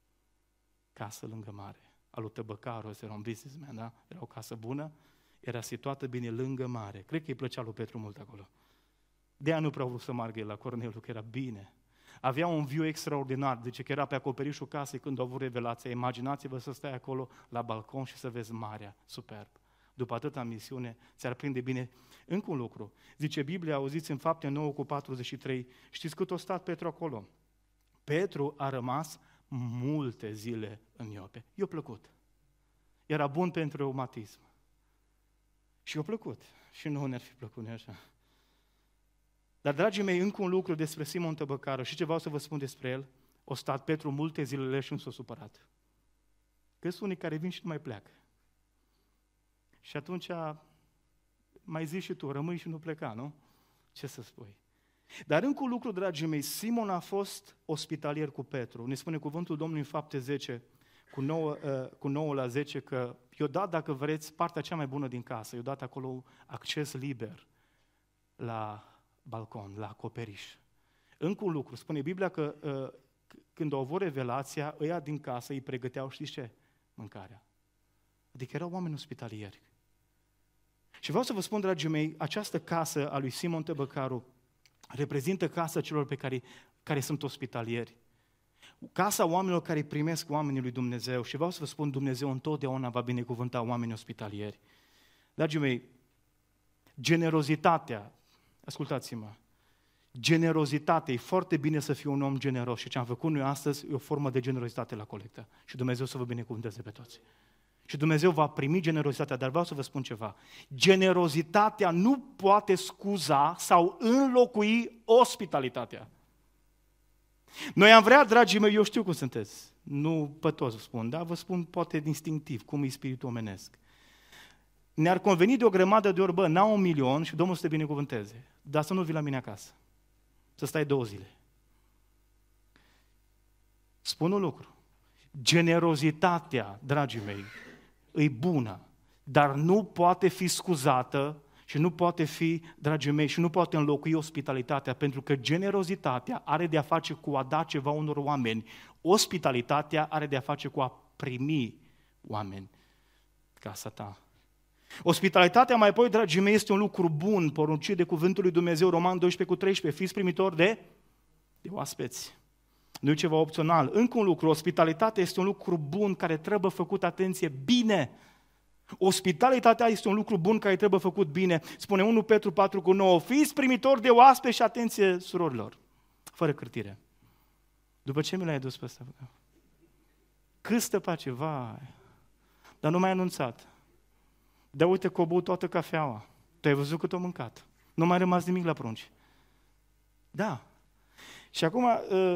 Casă lângă mare. A lui Tăbăcaru, ăsta era un businessman, da? Era o casă bună, era situată bine lângă mare. Cred că îi plăcea lui Petru mult acolo. De-aia nu prea vrut să meargă el la Corneliu, că era bine. Avea un view extraordinar, zice că era pe acoperișul casei când a avut revelația. Imaginați-vă să stai acolo la balcon și să vezi marea, superb. După atâta misiune, ți-ar prinde bine. Încă un lucru, zice Biblia, auziți în Fapte nouă cu patruzeci și trei, știți cât a stat Petru acolo? Petru a rămas multe zile în Iope. I-a plăcut. Era bun pentru reumatism. Și i-a plăcut. Și nu ne-ar fi plăcut, așa. Dar, dragii mei, încă un lucru despre Simon Tăbăcaru și ce vreau să vă spun despre el. O stat Petru multe zilele și nu s-a supărat. Că sunt unii care vin și nu mai pleacă. Și atunci mai zici și tu, rămâi și nu pleca, nu? Ce să spui? Dar încă un lucru, dragii mei, Simon a fost ospitalier cu Petru. Ne spune cuvântul Domnului în Fapte zece, cu nouă, uh, cu nouă la zece, că i-a dat, dacă vreți, partea cea mai bună din casă. I-a dat acolo acces liber la balcon, la acoperiș. Încă un lucru, spune Biblia că uh, când au avut revelația, ăia din casă îi pregăteau, știți ce? Mâncarea. Adică erau oameni ospitalieri. Și vreau să vă spun, dragii mei, această casă a lui Simon Tăbăcaru reprezintă casa celor pe care, care sunt ospitalieri. Casa oamenilor care îi primesc oamenii lui Dumnezeu. Și vreau să vă spun, Dumnezeu întotdeauna va binecuvânta oamenii ospitalieri. Dragii mei, generozitatea, ascultați-mă, generozitatea, e foarte bine să fii un om generos și ce am făcut noi astăzi e o formă de generozitate la colectă. Și Dumnezeu să vă binecuvânteze pe toți. Și Dumnezeu va primi generozitatea, dar vreau să vă spun ceva. Generozitatea nu poate scuza sau înlocui ospitalitatea. Noi am vrea, dragii mei, eu știu cum sunteți, nu pe toți vă spun, dar vă spun poate instinctiv, cum e spiritul omenesc. Ne-ar conveni de o grămadă de ori, bă, n-au un milion și Domnul să te binecuvânteze, dar să nu vii la mine acasă, să stai două zile. Spun un lucru, generozitatea, dragii mei, e bună, dar nu poate fi scuzată și nu poate fi, dragii mei, și nu poate înlocui ospitalitatea, pentru că generozitatea are de a face cu a da ceva unor oameni, ospitalitatea are de a face cu a primi oameni casa ta. Ospitalitatea, mai apoi, dragii mei, este un lucru bun, poruncit de cuvântul lui Dumnezeu, Roman doisprezece cu treisprezece, fiți primitori de, de oaspeți. Nu e ceva opțional. Încă un lucru, ospitalitatea este un lucru bun care trebuie făcut, atenție, bine. Ospitalitatea este un lucru bun care trebuie făcut bine. Spune unu Petru patru cu nouă, fiți primitori de oaspeți și atenție surorilor, fără cârtire. După ce mi l-ai adus pe ăsta? Cât stă pace, vai, dar nu m-ai anunțat. Dar uite că o băut toată cafeaua. Tu ai văzut cât o mâncat. Nu mai rămas nimic la prunci. Da. Și acum,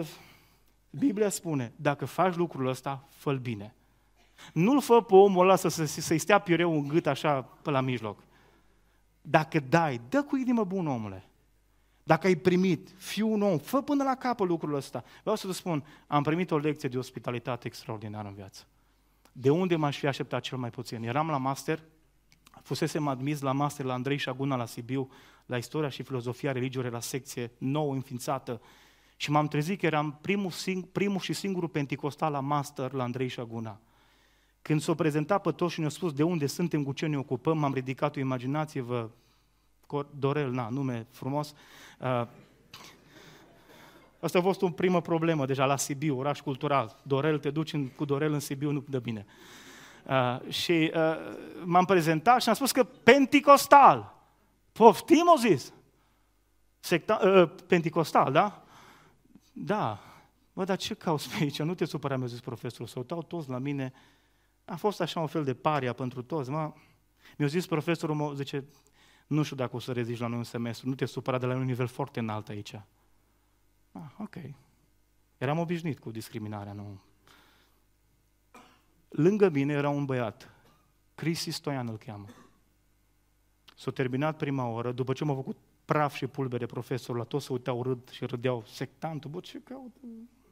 Biblia spune, dacă faci lucrul ăsta, fă-l bine. Nu-l fă pe omul ăla să, să, să-i stea pireu în gât așa pe la mijloc. Dacă dai, dă cu inimă bună, omule. Dacă ai primit, fii un om, fă până la capăt lucrul ăsta. Vreau să vă spun, am primit o lecție de ospitalitate extraordinară în viață. De unde m-aș fi așteptat cel mai puțin? Eram la master, fusesem admis la master la Andrei Șaguna la Sibiu, la istoria și filozofia religiilor, la secție nouă înființată, și m-am trezit că eram primul, sing, primul și singurul penticostal la master la Andrei Șaguna. Când s-o prezentat pe toți și ne-au spus de unde suntem, cu ce ne ocupăm, m-am ridicat, o imaginație-vă, Dorel, na, nume frumos. Uh, asta a fost o primă problemă deja la Sibiu, oraș cultural. Dorel, te duci în, cu Dorel în Sibiu, nu dă bine. Uh, și uh, m-am prezentat și am spus că penticostal. Poftim, o zis. Secta, uh, penticostal, da? Da. Bă, dar ce cauți pe aici? Nu te supăra, mi-a zis profesorul. S-au uitat toți la mine. A fost așa un fel de paria pentru toți. Mă. Mi-a zis profesorul, mă, zice, nu știu dacă o să reziști la noi un semestru, nu te supăra, de la un nivel foarte înalt aici. Ah, ok. Eram obișnuit cu discriminarea, nu. Lângă mine era un băiat, Cristi Stoian îl cheamă. S-a terminat prima oră, după ce m-a făcut praf și pulbere profesorul, la toți se uitau, râd și râdeau, sectantul, bă, ce caută?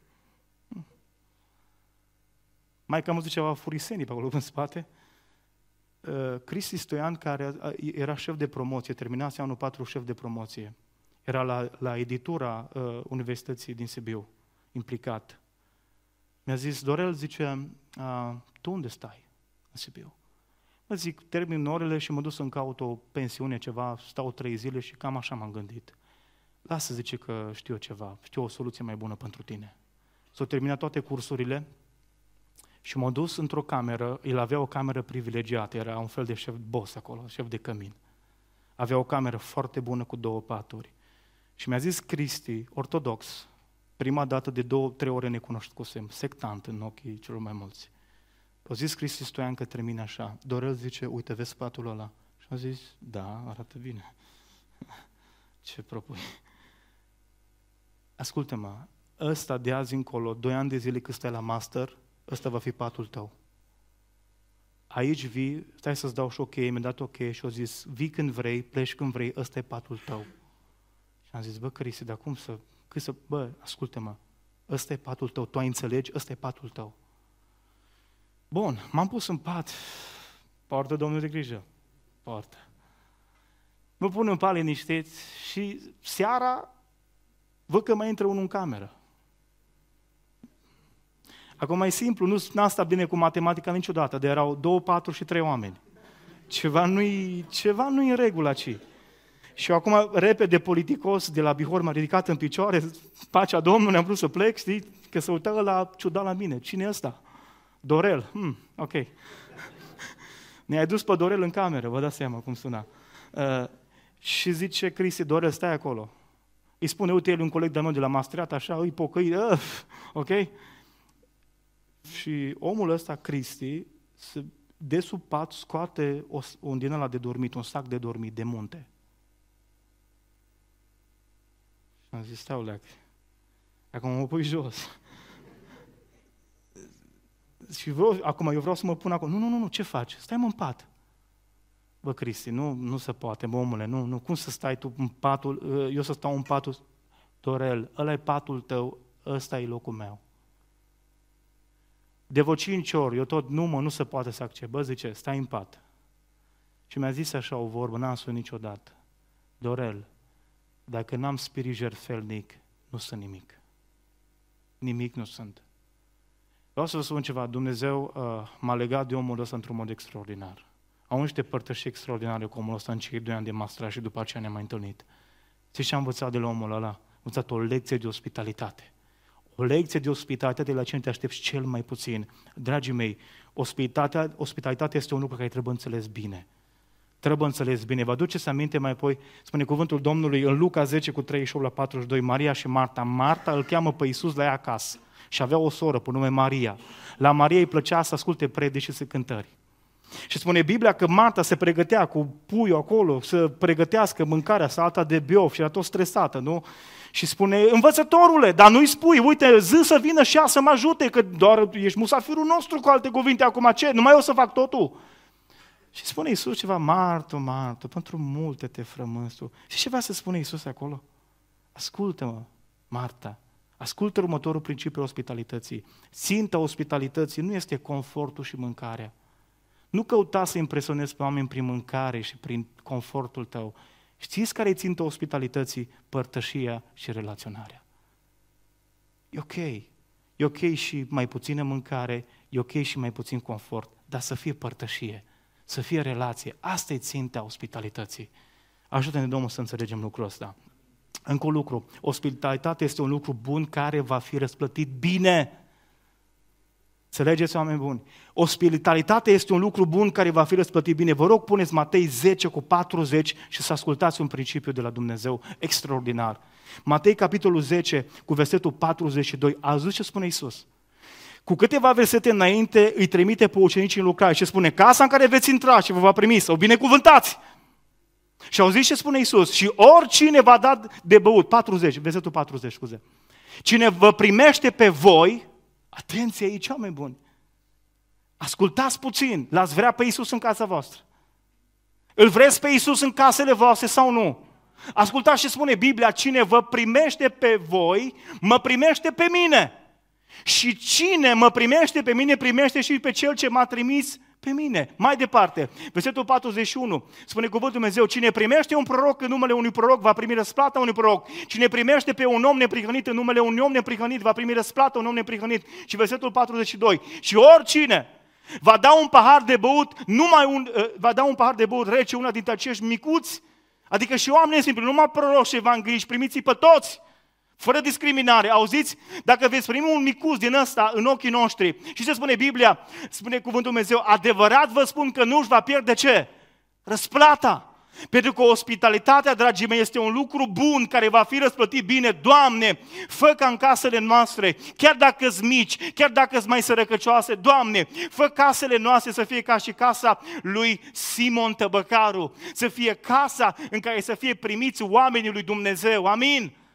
Mai că am văzut ceva furisenii pe acolo în spate. Uh, Cristi Stoian, care era șef de promoție, terminase anul patru șef de promoție, era la, la editura uh, Universității din Sibiu, implicat. Mi-a zis, Dorel, zice, uh, tu unde stai în Sibiu? Mă zic, termin orele și mă duc să-mi caut o pensiune, ceva, stau trei zile și cam așa m-am gândit. Lasă, zice, că știu eu ceva, știu o soluție mai bună pentru tine. S-au terminat toate cursurile și m-a dus într-o cameră, el avea o cameră privilegiată, era un fel de șef boss acolo, șef de cămin. Avea o cameră foarte bună cu două paturi. Și mi-a zis Cristi, ortodox, prima dată de două, trei ore ne cunoscusem, sectant în ochii celor mai mulți. A zis Cristi Stoian că termine așa. Dorel zice, uite, vezi spatul ăla? Și a zis, da, arată bine. Ce propui? Ascultă-mă, ăsta de azi încolo, doi ani de zile cât stai la master, ăsta va fi patul tău. aici vii, stai să-ți dau și ok, mi-a dat ok și au zis, vii când vrei, pleci când vrei, ăsta e patul tău. Și am zis, bă, Cristi, dar cum să, cât să, bă, ascultă-mă, ăsta e patul tău, tu ai înțelegi, ăsta e patul tău. Bun, m-am pus în pat, poartă Domnul de grijă, poartă. Mă pun în pat liniștit și seara văd că mai intră unul în cameră. Acum mai simplu, nu n-am stat bine cu matematica niciodată, de erau două, patru și trei oameni. Ceva nu-i, ceva nu-i în regulă aici. Și eu acum, repede, politicos, de la Bihor m-a ridicat în picioare, pacea Domnului, am vrut să plec, știi, că se uită la ciudat la mine. Cine e ăsta? Dorel. Hmm, ok. Ne-ai dus pe Dorel în cameră, vă dați seama cum suna. Uh, și zice Cristi, Dorel, stai acolo. Îi spune, uite, el un coleg de-al meu de la Mastreat, așa, îi pocăi, uh, ok? Și omul ăsta, Cristi, se, de sub pat scoate o, un din ăla de dormit, un sac de dormit, de munte. Și am zis, stai, leac, acum mă pui jos. Și vreau, acum eu vreau să mă pun acolo. Nu, nu, nu, nu, ce faci? Stai-mă în pat. Bă, Cristi, nu, nu se poate, bă, omule, nu, nu, cum să stai tu în patul, eu să stau în patul, Dorel, ăla e patul tău, ăsta e locul meu. De vreo cinci ori, eu tot, nu mă, nu se poate să accept. Bă, zice, stai în pat. Și mi-a zis așa o vorbă, n-am spus niciodată. Dorel, dacă n-am spirit jertfelnic, nu sunt nimic. Nimic nu sunt. Vreau să vă spun ceva, Dumnezeu uh, m-a legat de omul ăsta într-un mod extraordinar. Au niște părtășii extraordinare cu omul ăsta în cei doi ani de Mastreat și după aceea ne-am mai întâlnit. Știți ce am învățat de la omul ăla? Am învățat o lecție de ospitalitate. O lecție de ospitalitate la ce te aștepți cel mai puțin. Dragii mei, ospitalitatea, ospitalitatea este un lucru care trebuie înțeles bine. Trebuie înțeles bine. Vă aduceți aminte mai apoi, spune cuvântul Domnului în Luca zece cu treizeci și opt la patruzeci și doi, Maria și Marta. Marta îl cheamă pe Iisus la ea acasă și avea o soră pe nume Maria. La Maria îi plăcea să asculte predici și să cântări. Și spune Biblia că Marta se pregătea cu puiul acolo, să pregătească mâncarea, salata de biof și era tot stresată, nu? Și spune, învățătorule, dar nu-i spui, uite, zi să vină și ea să mă ajute, că doar ești musafirul nostru, cu alte cuvinte, acum ce? Numai eu să fac totul. Și spune Iisus ceva, Martă, Martă, pentru multe te frămânți tu. Și ce vrea să spune Iisus acolo? Ascultă-mă, Marta, ascultă următorul principiu ospitalității. Ținta ospitalității nu este confortul și mâncarea. Nu căuta să impresionezi pe oameni prin mâncare și prin confortul tău. Știți care e ținta ospitalității? Părtășia și relaționarea. E ok. E ok și mai puțină mâncare, e ok și mai puțin confort, dar să fie părtășie, să fie relație. Asta e ținta ospitalității. Ajută-ne, Domnul, să înțelegem lucrul ăsta. Încă un lucru. Ospitalitatea este un lucru bun care va fi răsplătit bine. Înțelegeți, oameni buni? Ospitalitatea este un lucru bun care va fi răsplătit bine. Vă rog, puneți Matei zece cu patruzeci și să ascultați un principiu de la Dumnezeu extraordinar. Matei, capitolul zece, cu versetul patruzeci și doi, ați văzut ce spune Iisus? Cu câteva versete înainte îi trimite pe ucenicii în lucrare și spune, casa în care veți intra și vă va primi, să o binecuvântați. Și au zis ce spune Iisus, și oricine va da de băut, patruzeci, versetul patruzeci, scuze, cine vă primește pe voi, atenție aici, oameni buni, ascultați puțin, l-ați vrea pe Iisus în casa voastră? Îl vreți pe Iisus în casele voastre sau nu? Ascultați ce spune Biblia, cine vă primește pe voi, mă primește pe mine. Și cine mă primește pe mine, primește și pe cel ce m-a trimis pe mine. Mai departe, versetul patruzeci și unu, spune cuvântul Dumnezeu, cine primește un proroc în numele unui proroc, va primi răsplata unui proroc. Cine primește pe un om neprihănit în numele unui om neprihănit, va primi răsplata un om neprihănit. Și versetul patruzeci și doi, și oricine va da un pahar de băut, numai un, uh, va da un pahar de băut rece una dintre acești micuți, adică și oamenii simpli, numai proroci și evangeliști, primiți pe toți, fără discriminare, auziți? Dacă veți primi un micuț din ăsta în ochii noștri, și ce spune Biblia? Spune cuvântul Dumnezeu, adevărat vă spun că nu își va pierde ce? Răsplata. Pentru că ospitalitatea, dragii mei, este un lucru bun care va fi răsplătit bine. Doamne, fă ca în casele noastre, chiar dacă sunt mici, chiar dacă sunt mai sărăcăcioase, Doamne, fă casele noastre să fie ca și casa lui Simon Tăbăcaru, să fie casa în care să fie primiți oamenii lui Dumnezeu. Amin?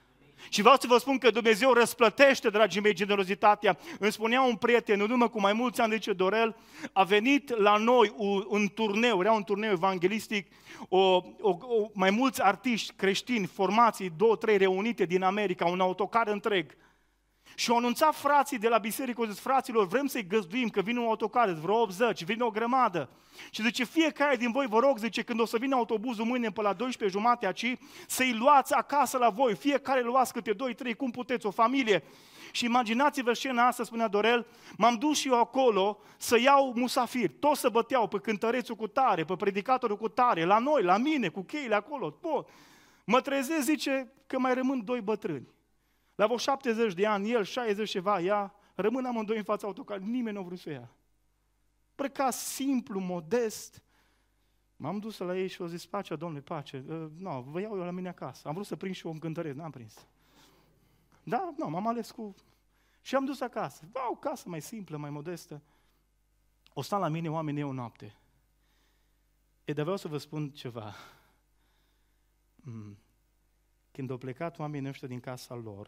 Și vreau să vă spun că Dumnezeu răsplătește, dragii mei, generozitatea. Îmi spunea un prieten, în urmă cu mai mulți ani, zice Dorel, a venit la noi un, un turneu, era un turneu evanghelistic, o, o, o, mai mulți artiști creștini, formații, două, trei reunite din America, un autocar întreg. Și au anunțat frații de la biserică, au zis, fraților, vrem să-i găzduim, că vine un autocar, vreo optzeci, vine o grămadă. Și zice, fiecare din voi, vă rog, zice, când o să vină autobuzul mâine pe la douăsprezece jumate aici, să-i luați acasă la voi, fiecare luați câte doi, trei, cum puteți, o familie. Și imaginați-vă scena asta, spunea Dorel, m-am dus și eu acolo să iau musafiri, toți să băteau pe cântărețul cu tare, pe predicatorul cu tare, la noi, la mine, cu cheile acolo. Po. Mă trezesc, zice, că mai rămân doi bătrâni. La vreo șaptezeci de ani, el șaizeci ceva, ea, rămân amândoi în fața autocarului, nimeni nu a vrut să ia. Precat simplu, modest. M-am dus la ei și au zis, pacea, domnule, pace, uh, nu, vă iau eu la mine acasă. Am vrut să prind și eu un cântăreț, n-am prins. Da, nu, m-am ales cu... Și am dus acasă. Da, o casă mai simplă, mai modestă. O sta la mine oamenii o noapte. E, dar vreau să vă spun ceva. Mm. Când au plecat oamenii ăștia din casa lor,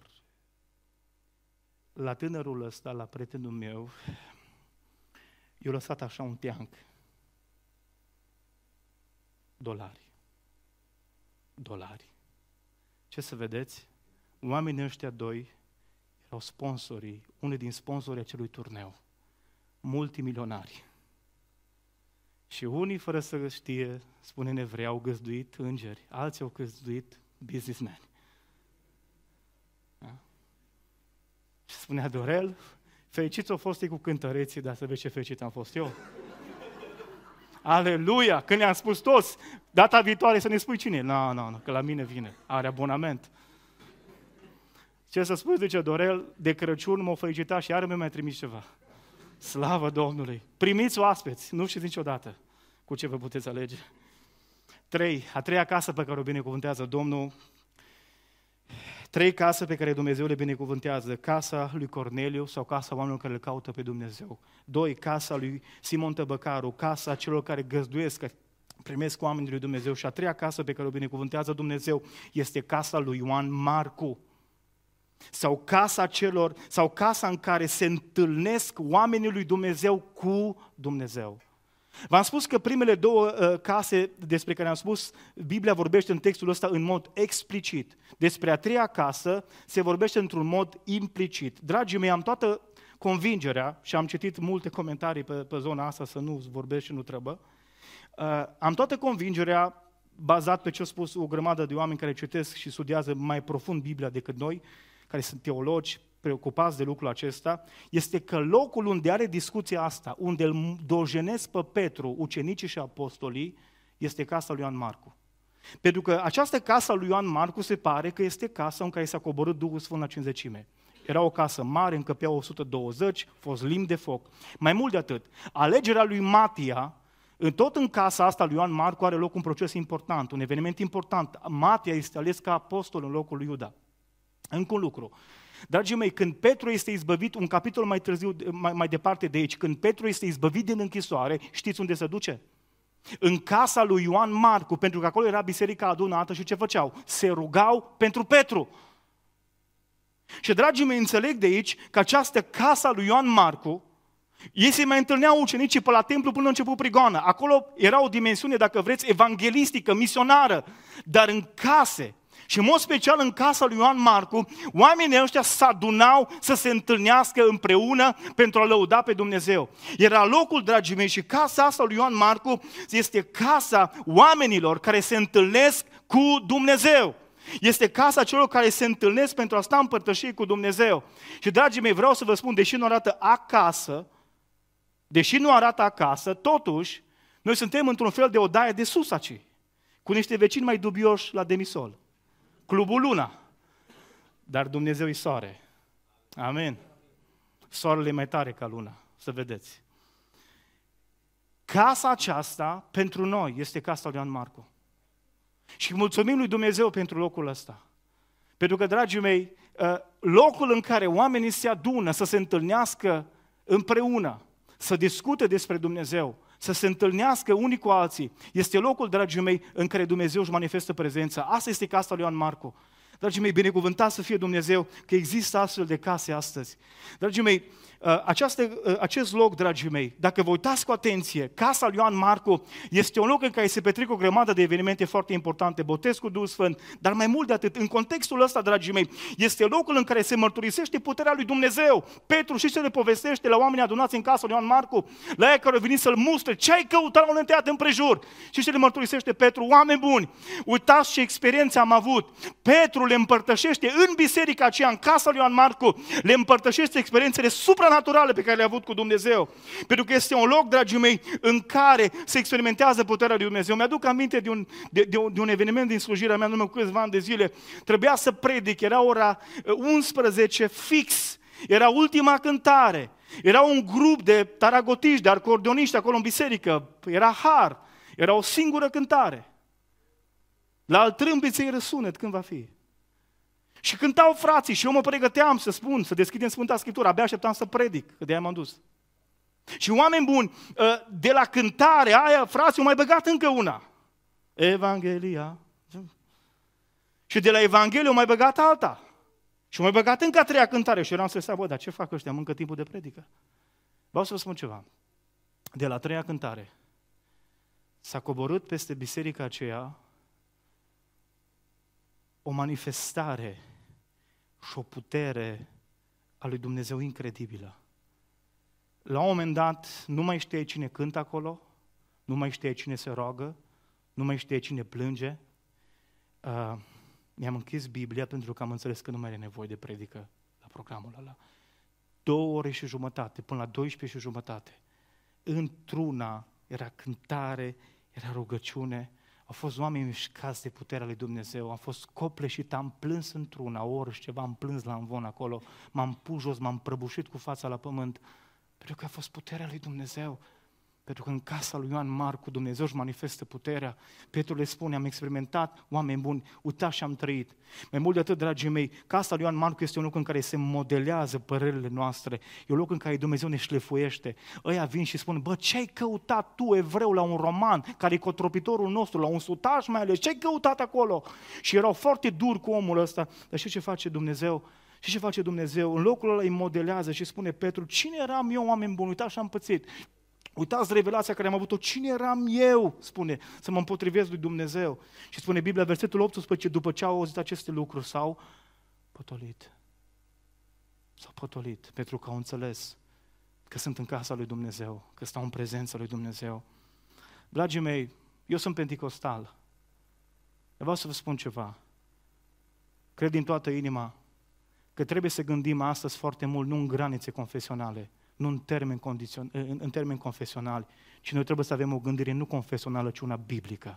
la tânărul ăsta, la prietenul meu, i-a lăsat așa un teanc. Dolari. Dolari. Ce să vedeți? Oamenii ăștia doi erau sponsorii, unii din sponsorii acelui turneu. Multimilionari. Și unii, fără să știe, spune în evrei, au găzduit îngeri, alții au găzduit businessmen. Da? Și spunea Dorel, fericiți au fost ei cu cântăreții, dar să vezi ce fericit am fost eu. Aleluia! Când ne-am spus toți, data viitoare să ne spui cine. Nu, nu, nu, că la mine vine, are abonament. Ce să spui, zice Dorel, de Crăciun m-au felicitat și iară mi-a mai trimis ceva. Slavă Domnului! Primiți oaspeți, nu știți niciodată cu ce vă puteți alege. Trei, a treia casă pe care o binecuvântează Domnul, trei case pe care Dumnezeu le binecuvântează, casa lui Corneliu sau casa oamenilor care îl caută pe Dumnezeu. Doi, casa lui Simon Tăbăcaru, casa celor care găzduiesc, care primesc oamenii lui Dumnezeu. Și a treia casă pe care o binecuvântează Dumnezeu este casa lui Ioan Marcu. Sau casa celor, sau casa în care se întâlnesc oamenii lui Dumnezeu cu Dumnezeu. V-am spus că primele două uh, case despre care am spus, Biblia vorbește în textul ăsta în mod explicit. Despre a treia casă se vorbește într-un mod implicit. Dragii mei, am toată convingerea, și am citit multe comentarii pe, pe zona asta, să nu vorbesc și nu trebuie, uh, am toată convingerea, bazat pe ce au spus o grămadă de oameni care citesc și studiază mai profund Biblia decât noi, care sunt teologi, preocupați de lucrul acesta, este că locul unde are discuția asta, unde îl dojenesc pe Petru, ucenicii și apostolii, este casa lui Ioan Marcu. Pentru că această casă lui Ioan Marcu se pare că este casa în care s-a coborât Duhul Sfânt la cinzecime. Era o casă mare, încăpeau o sută douăzeci, a fost limbi de foc. Mai mult de atât, alegerea lui Matia, tot în casa asta lui Ioan Marcu are loc un proces important, un eveniment important. Matia este ales ca apostol în locul lui Iuda. Încă un lucru. Dragii mei, când Petru este izbăvit, un capitol mai târziu, mai, mai departe de aici, când Petru este izbăvit din închisoare, știți unde se duce? În casa lui Ioan Marcu, pentru că acolo era biserica adunată și ce făceau? Se rugau pentru Petru. Și dragii mei, înțeleg de aici că această casa lui Ioan Marcu, ei se mai întâlneau ucenicii pe la templu până a început prigoana. Acolo era o dimensiune, dacă vreți, evanghelistică, misionară, dar în case, și în mod special în casa lui Ioan Marcu, oamenii ăștia se adunau să se întâlnească împreună pentru a lăuda pe Dumnezeu. Era locul, dragii mei, și casa asta lui Ioan Marcu este casa oamenilor care se întâlnesc cu Dumnezeu. Este casa celor care se întâlnesc pentru a sta în părtășie cu Dumnezeu. Și, dragii mei, vreau să vă spun, deși nu arată acasă, deși nu arată acasă, totuși, noi suntem într-un fel de odaie de sus aici, cu niște vecini mai dubioși la demisol. Clubul Luna. Dar Dumnezeu e soare. Amen. Soarele e mai tare ca luna. Să vedeți. Casa aceasta, pentru noi, este casa lui Ioan Marcu. Și mulțumim lui Dumnezeu pentru locul ăsta. Pentru că, dragii mei, locul în care oamenii se adună să se întâlnească împreună, să discute despre Dumnezeu, să se întâlnească unii cu alții, este locul, dragii mei, în care Dumnezeu își manifestă prezența. Asta este casa lui Ioan Marcu. Dragii mei, binecuvântat să fie Dumnezeu că există astfel de case astăzi. Dragii mei, această, acest loc, dragii mei, dacă vă uitați cu atenție, casa lui Ioan Marcu este un loc în care se petrec o grămadă de evenimente foarte importante, botez cu Duhul Sfânt, dar mai mult de atât, în contextul ăsta, dragii mei, este locul în care se mărturisește puterea lui Dumnezeu. Petru și ce le povestește la oamenii adunați în casa lui Ioan Marcu, la ei care au venit să-l mustre, ce ai căutat la un înteiat împrejur? Și ce le mărturisește Petru? Oameni buni, uitați ce experiențe am avut. Petru le împărtășește în biserica aceea, în casa lui Ioan Marcu, le împărtășește experiențele supranaturale pe care le-a avut cu Dumnezeu. Pentru că este un loc, dragii mei, în care se experimentează puterea lui Dumnezeu. Mi-aduc aminte de un, de, de, un, de un eveniment din slujirea mea, în urmă cu câțiva ani de zile. Trebuia să predic, era ora unsprezece fix, era ultima cântare. Era un grup de taragotiști, de acordeoniști acolo în biserică, era har, era o singură cântare. La al trâmbiței răsunet, când va fi? Și cântau frații și eu mă pregăteam să spun, să deschidem Sfânta Scriptură, abia așteptam să predic, că de-aia m-am dus. Și oameni buni, de la cântare aia, frații au mai băgat încă una. Evanghelia. Și de la Evanghelie au mai băgat alta. Și au mai băgat încă a treia cântare. Și eram stresat, bă, dar ce fac ăștia, mâncă timpul de predică? Vreau să vă spun ceva. De la a treia cântare s-a coborât peste biserica aceea o manifestare și o putere a lui Dumnezeu incredibilă. La un moment dat nu mai știe cine cântă acolo, nu mai știe cine se roagă, nu mai știe cine plânge. Uh, mi-am închis Biblia pentru că am înțeles că nu mai are nevoie de predică la programul ăla. Două ore și jumătate, până la douăsprezece și jumătate. Într-una era cântare, era rugăciune. Au fost oameni mișcați de puterea lui Dumnezeu, am fost copleșit, am plâns într-una, o oră și ceva, am plâns la învon acolo, m-am pus jos, m-am prăbușit cu fața la pământ, pentru că a fost puterea lui Dumnezeu. Pentru că în casa lui Ioan Marcu Dumnezeu își manifestă puterea. Petru le spune, am experimentat, oameni buni, uitați și am trăit. Mai mult de atât, dragii mei, casa lui Ioan Marcu este un loc în care se modelează părerile noastre. E un loc în care Dumnezeu ne șlefuiește. Ăia vin și spun, bă, ce-ai căutat tu, evreu, la un roman, care e cotropitorul nostru, la un sutaj mai ales, ce-ai căutat acolo? Și erau foarte duri cu omul ăsta. Dar știi ce face Dumnezeu? Și ce face Dumnezeu? În locul ăla îi modelează și spune Petru, cine eram eu, oameni buni, uitați și am pățit. Uitați revelația care am avut-o, cine eram eu, spune, să mă împotrivesc lui Dumnezeu. Și spune Biblia, versetul optsprezece, după ce au auzit aceste lucruri, s-au potolit. S-au potolit, pentru că au înțeles că sunt în casa lui Dumnezeu, că stau în prezența lui Dumnezeu. Dragii mei, eu sunt penticostal. Vreau să vă spun ceva. Cred din toată inima că trebuie să gândim astăzi foarte mult, nu în granițe confesionale, nu în termeni, condițion, în, în termeni confesionali, ci noi trebuie să avem o gândire nu confesională, ci una biblică.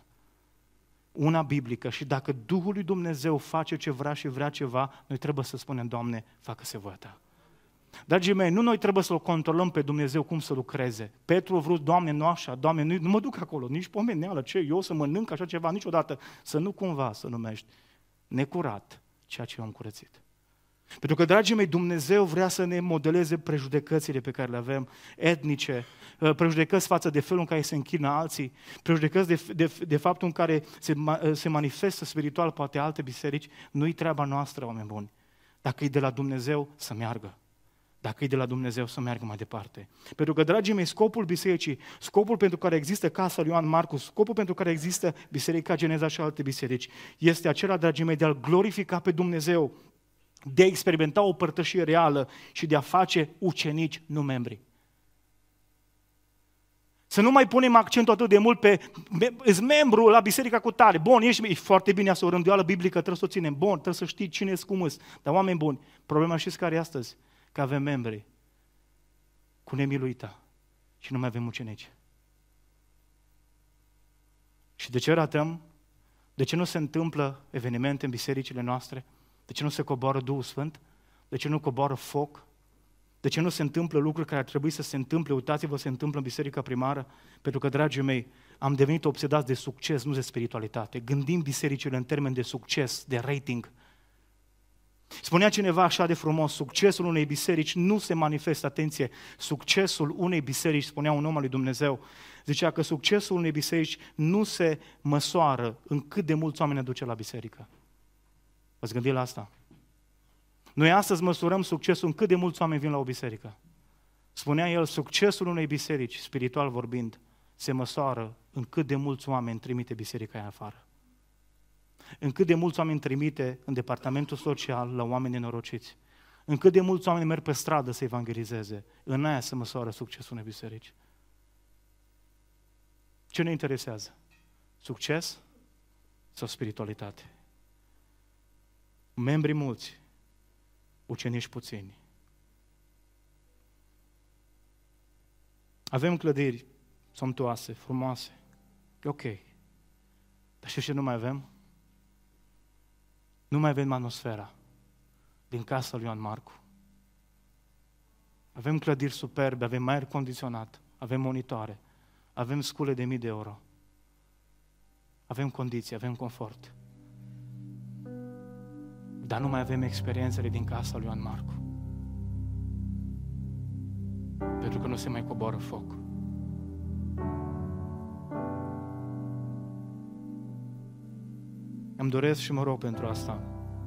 Una biblică și dacă Duhul lui Dumnezeu face ce vrea și vrea ceva, noi trebuie să spunem, Doamne, facă-se voia Ta. Dragii mei, nu noi trebuie să-L controlăm pe Dumnezeu cum să lucreze. Petru a vrut, Doamne, nu așa, Doamne, nu, nu mă duc acolo, nici pomeneală, ce, eu să mănânc așa ceva, niciodată, să nu cumva să numești necurat ceea ce eu am curățit. Pentru că, dragii mei, Dumnezeu vrea să ne modeleze prejudecățile pe care le avem, etnice, prejudecăți față de felul în care se închină alții, prejudecăți de, de, de faptul în care se, se manifestă spiritual poate alte biserici, nu-i treaba noastră, oameni buni. Dacă e de la Dumnezeu, să meargă. Dacă e de la Dumnezeu, să meargă mai departe. Pentru că, dragii mei, scopul bisericii, scopul pentru care există casa lui Ioan Marcu, scopul pentru care există Biserica Geneza și alte biserici, este acela, dragii mei, de a-L glorifica pe Dumnezeu, de a experimenta o părtășie reală și de a face ucenici, nu membri. Să nu mai punem accentul atât de mult pe ești membru la biserica cu tare. Bun, ești e foarte bine asta, o rânduială biblică, trebuie să o ținem. Bun, trebuie să știi cine e cum îs. Dar oameni buni, problema știți care e astăzi? Că avem membri cu nemiluita și nu mai avem ucenici. Și de ce ratăm? De ce nu se întâmplă evenimente în bisericile noastre? De ce nu se coboară Duhul Sfânt? De ce nu coboară foc? De ce nu se întâmplă lucruri care ar trebui să se întâmple? Uitați-vă, se întâmplă în biserica primară. Pentru că, dragii mei, am devenit obsedați de succes, nu de spiritualitate. Gândim bisericile în termeni de succes, de rating. Spunea cineva așa de frumos, succesul unei biserici nu se manifestă, atenție, succesul unei biserici, spunea un om al lui Dumnezeu, zicea că succesul unei biserici nu se măsoară în cât de mulți oameni aduce la biserică. V-ați gândit la asta? Noi astăzi măsurăm succesul în cât de mulți oameni vin la o biserică. Spunea el, succesul unei biserici, spiritual vorbind, se măsoară în cât de mulți oameni trimite biserica aia afară. În cât de mulți oameni trimite în departamentul social la oameni nenorociți. În cât de mulți oameni merg pe stradă să evangelizeze. În aia se măsoară succesul unei biserici. Ce ne interesează? Succes sau spiritualitate? Membri mulți, ucenici puțini. Avem clădiri somptuoase, frumoase. E ok. Dar știi ce nu mai avem? Nu mai avem atmosfera din casa lui Ioan Marcu. Avem clădiri superbe, avem aer condiționat, avem monitoare, avem scule de mii de euro. Avem condiții, avem confort. Dar nu mai avem experiențele din casa lui Ioan Marcu. Pentru că nu se mai coboară foc. Îmi doresc și mă rog pentru asta.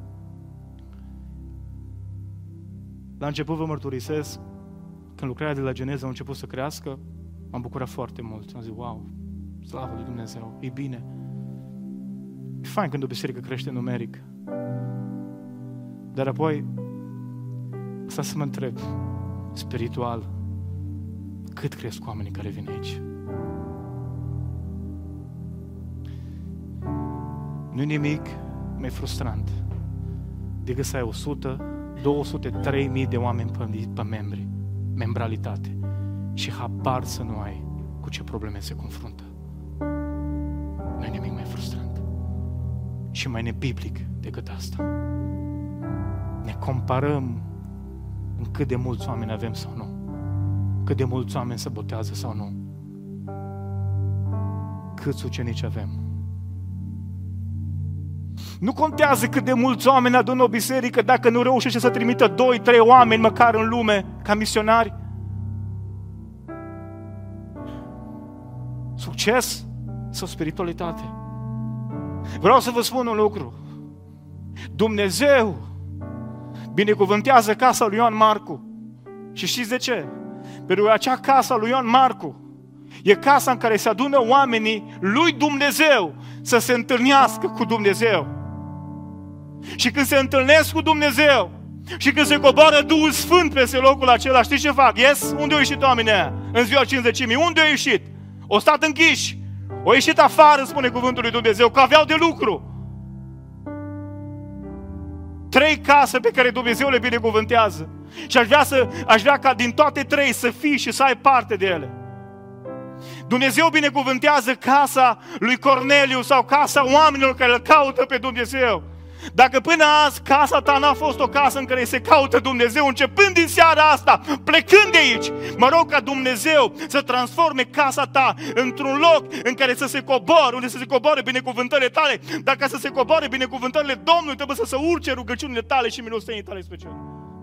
La început vă mărturisesc, când lucrarea de la Geneza a început să crească, m-am bucurat foarte mult. Am zis, wow, slavă lui Dumnezeu, e bine. E fain când o biserică crește numeric. Dar apoi, să să mă întreb, spiritual, cât cresc oamenii care vin aici? Nu-i nimic mai frustrant decât să ai o sută, două sute, trei mii de oameni pe, pe membri, membralitate, și habar să nu ai cu ce probleme se confruntă. Nu-i nimic mai frustrant și mai nebiblic decât asta. Ne comparăm în cât de mulți oameni avem sau nu, cât de mulți oameni se botează sau nu, câți ucenici avem. Nu contează cât de mulți oameni adună o biserică dacă nu reușește să trimită doi, trei oameni măcar în lume ca misionari. Succes sau spiritualitate? Vreau să vă spun un lucru. Dumnezeu binecuvântează casa lui Ioan Marcu. Și știți de ce? Pentru că acea casa lui Ioan Marcu e casa în care se adună oamenii lui Dumnezeu să se întâlnească cu Dumnezeu. Și când se întâlnesc cu Dumnezeu și când se coboară Duhul Sfânt peste locul acela, știți ce fac? Yes? Unde au ieșit oamenii aia? În ziua cincizecimii. Unde au ieșit? O stat închiși. Au ieșit afară, spune cuvântul lui Dumnezeu, că aveau de lucru. Trei case pe care Dumnezeu le binecuvântează. Și aș vrea, să, aș vrea ca din toate trei să fii și să ai parte de ele. Dumnezeu binecuvântează casa lui Corneliu sau casa oamenilor care îl caută pe Dumnezeu. Dacă până azi casa ta n-a fost o casă în care se caută Dumnezeu, începând din seara asta, plecând de aici, mă rog ca Dumnezeu să transforme casa ta într-un loc în care să se coboare, unde să se coboare binecuvântările tale. Dacă să se coboare binecuvântările Domnului, trebuie să se urce rugăciunile tale și milostenii tale special.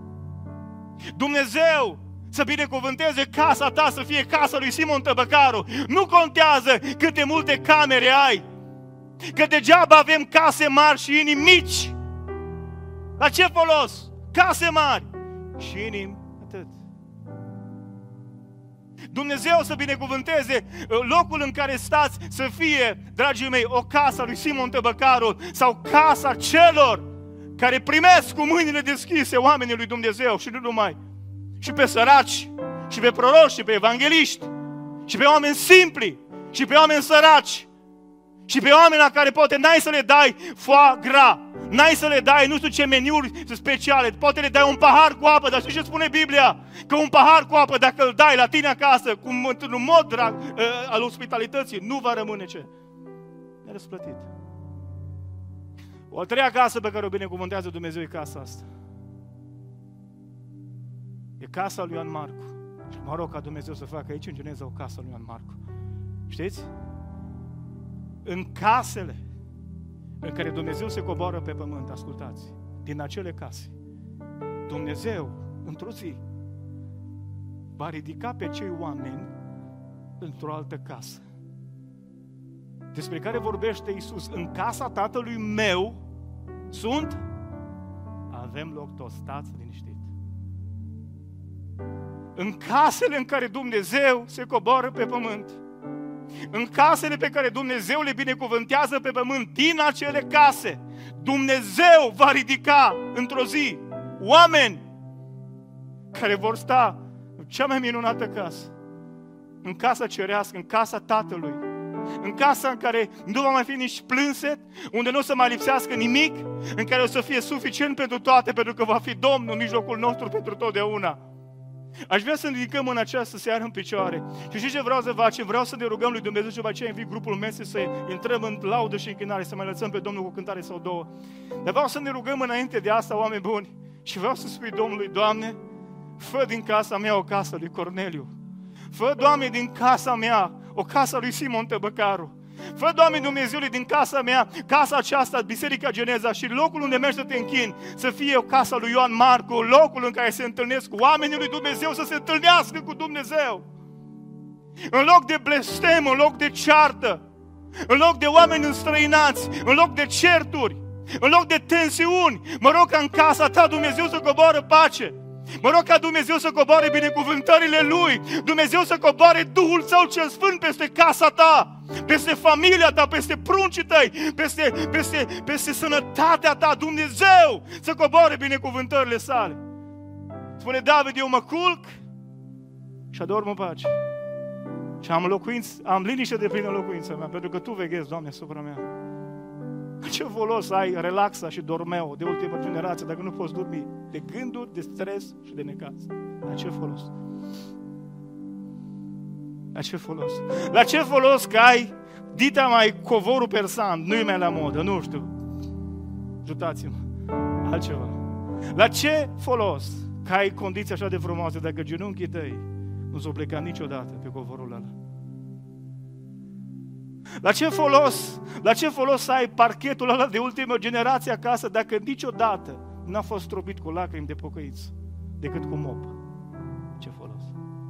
Dumnezeu să binecuvânteze casa ta, să fie casa lui Simon Tăbăcaru. Nu contează câte multe camere ai, că degeaba avem case mari și inimi mici. La ce folos? Case mari și inimi atât. Dumnezeu să binecuvânteze locul în care stați să fie, dragii mei, o casă lui Simon Tăbăcaru sau casa celor care primesc cu mâinile deschise oamenii lui Dumnezeu și nu numai. Și pe săraci, și pe proroși, și pe evangeliști, și pe oameni simpli, și pe oameni săraci, și pe oameni la care poate n-ai să le dai foie gras, n-ai să le dai nu știu ce meniuri speciale, poate le dai un pahar cu apă, dar știi ce spune Biblia? Că un pahar cu apă, dacă îl dai la tine acasă, cu un mod drag uh, al ospitalității, nu va rămâne ce? Nerăsplătit. O a treia casă pe care o binecuvântează Dumnezeu e casa asta. E casa lui Ioan Marcu. Și mă rog ca Dumnezeu să facă aici în Geneza o casă lui Ioan Marcu. Știți? În casele în care Dumnezeu se coboară pe pământ, ascultați, din acele case, Dumnezeu, într-o zi, va ridica pe cei oameni într-o altă casă. Despre care vorbește Iisus. În casa Tatălui meu sunt Avem loc toți, stați liniștit. În casele în care Dumnezeu se coboară pe pământ, în casele pe care Dumnezeu le binecuvântează pe pământ, din acele case, Dumnezeu va ridica într-o zi oameni care vor sta în cea mai minunată casă, în casa cerească, în casa Tatălui, în casa în care nu va mai fi nici plânset, unde nu o să mai lipsească nimic, în care o să fie suficient pentru toate, pentru că va fi Domnul în mijlocul nostru pentru totdeauna. Aș vrea să ne ridicăm în această seară în picioare. Și știți ce vreau să facem? Vreau să ne rugăm lui Dumnezeu și după aceea invit grupul Mesei să intrăm în laudă și închinare, să mai lăsăm pe Domnul cu o cântare sau două. Dar vreau să ne rugăm înainte de asta, oameni buni, și vreau să spui Domnului: Doamne, fă din casa mea o casă lui Corneliu. Fă, Doamne, din casa mea o casă lui Simon Tăbăcaru. Fă, Doamne Dumnezeule, din casa mea, casa aceasta, Biserica Geneza, și locul unde mergi să te închini, să fie o casa lui Ioan Marcu, locul în care se întâlnesc oamenii lui Dumnezeu, să se întâlnească cu Dumnezeu. În loc de blestem, în loc de ceartă, în loc de oameni înstrăinați, în loc de certuri, în loc de tensiuni, mă rog ca în casa ta Dumnezeu să coboară pace. Mă rog ca Dumnezeu să coboare binecuvântările Lui, Dumnezeu să coboare Duhul Său cel Sfânt peste casa ta, peste familia ta, peste pruncii tăi, peste, peste, peste sănătatea ta, Dumnezeu să coboare binecuvântările Sale. Spune David: eu mă culc și adorm în pace și am, locuinț, am liniște de plină în locuința mea, pentru că Tu veghezi, Doamne, asupra mea. Ce folos ai relaxa și dormeo de ultima generație dacă nu poți dormi de gânduri, de stres și de necaz? La ce folos? La ce folos? La ce folos că ai dita mai covorul persan, nu e mai la modă, nu știu. Ajutați-mă. Altceva. La ce folos că ai condiții așa de frumoase dacă genunchii tăi nu s-o pleca niciodată pe covorul ăla? La ce folos, la ce folos să ai parchetul ăla de ultimă generație acasă dacă niciodată n-a fost stropit cu lacrimi de pocăiți, decât cu mop? Ce folos?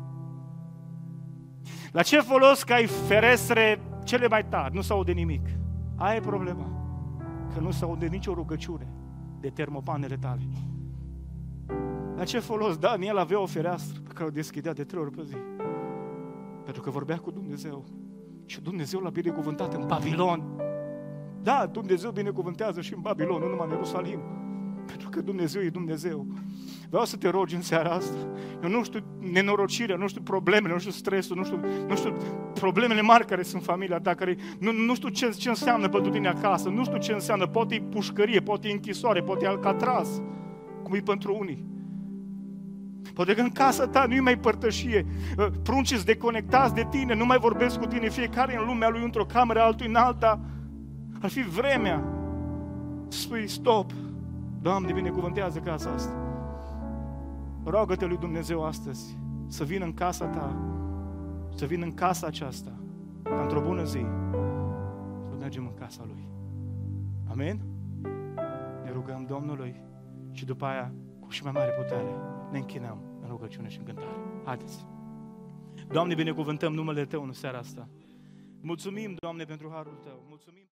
La ce folos că ai ferestre cele mai tari, nu s-aude nimic? Aia e problema, că nu s-aude nicio rugăciune de termopanele tale. La ce folos? Daniel avea o fereastră pe care o deschidea de trei ori pe zi, pentru că vorbea cu Dumnezeu. Și Dumnezeu l-a binecuvântat în Babilon. Da, Dumnezeu binecuvântează și în Babilon, nu numai în Ierusalim. Pentru că Dumnezeu e Dumnezeu. Vreau să te rogi în seara asta. Eu nu știu nenorocirea, nu știu problemele, nu știu stresul, nu știu, nu știu problemele mari care sunt familia ta, care, nu, nu știu ce, ce înseamnă pentru tine acasă, nu știu ce înseamnă, poate e pușcărie, poate e închisoare, poate e Alcatraz, cum e pentru unii. Poate că în casa ta nu-i mai părtășie, pruncii-s deconectați de tine, nu mai vorbesc cu tine, fiecare în lumea lui într-o cameră, altul în alta. Ar fi vremea să spui stop, Doamne, binecuvântează casa asta. Roagă-te lui Dumnezeu astăzi să vină în casa ta, să vină în casa aceasta, ca într-o bună zi să mergem în casa Lui. Amen? Ne rugăm Domnului și după aia, cu și mai mare putere, ne închinăm în rugăciune și în cântare. Haideți! Doamne, binecuvântăm numele Tău în seara asta. Mulțumim, Doamne, pentru harul Tău. Mulțumim.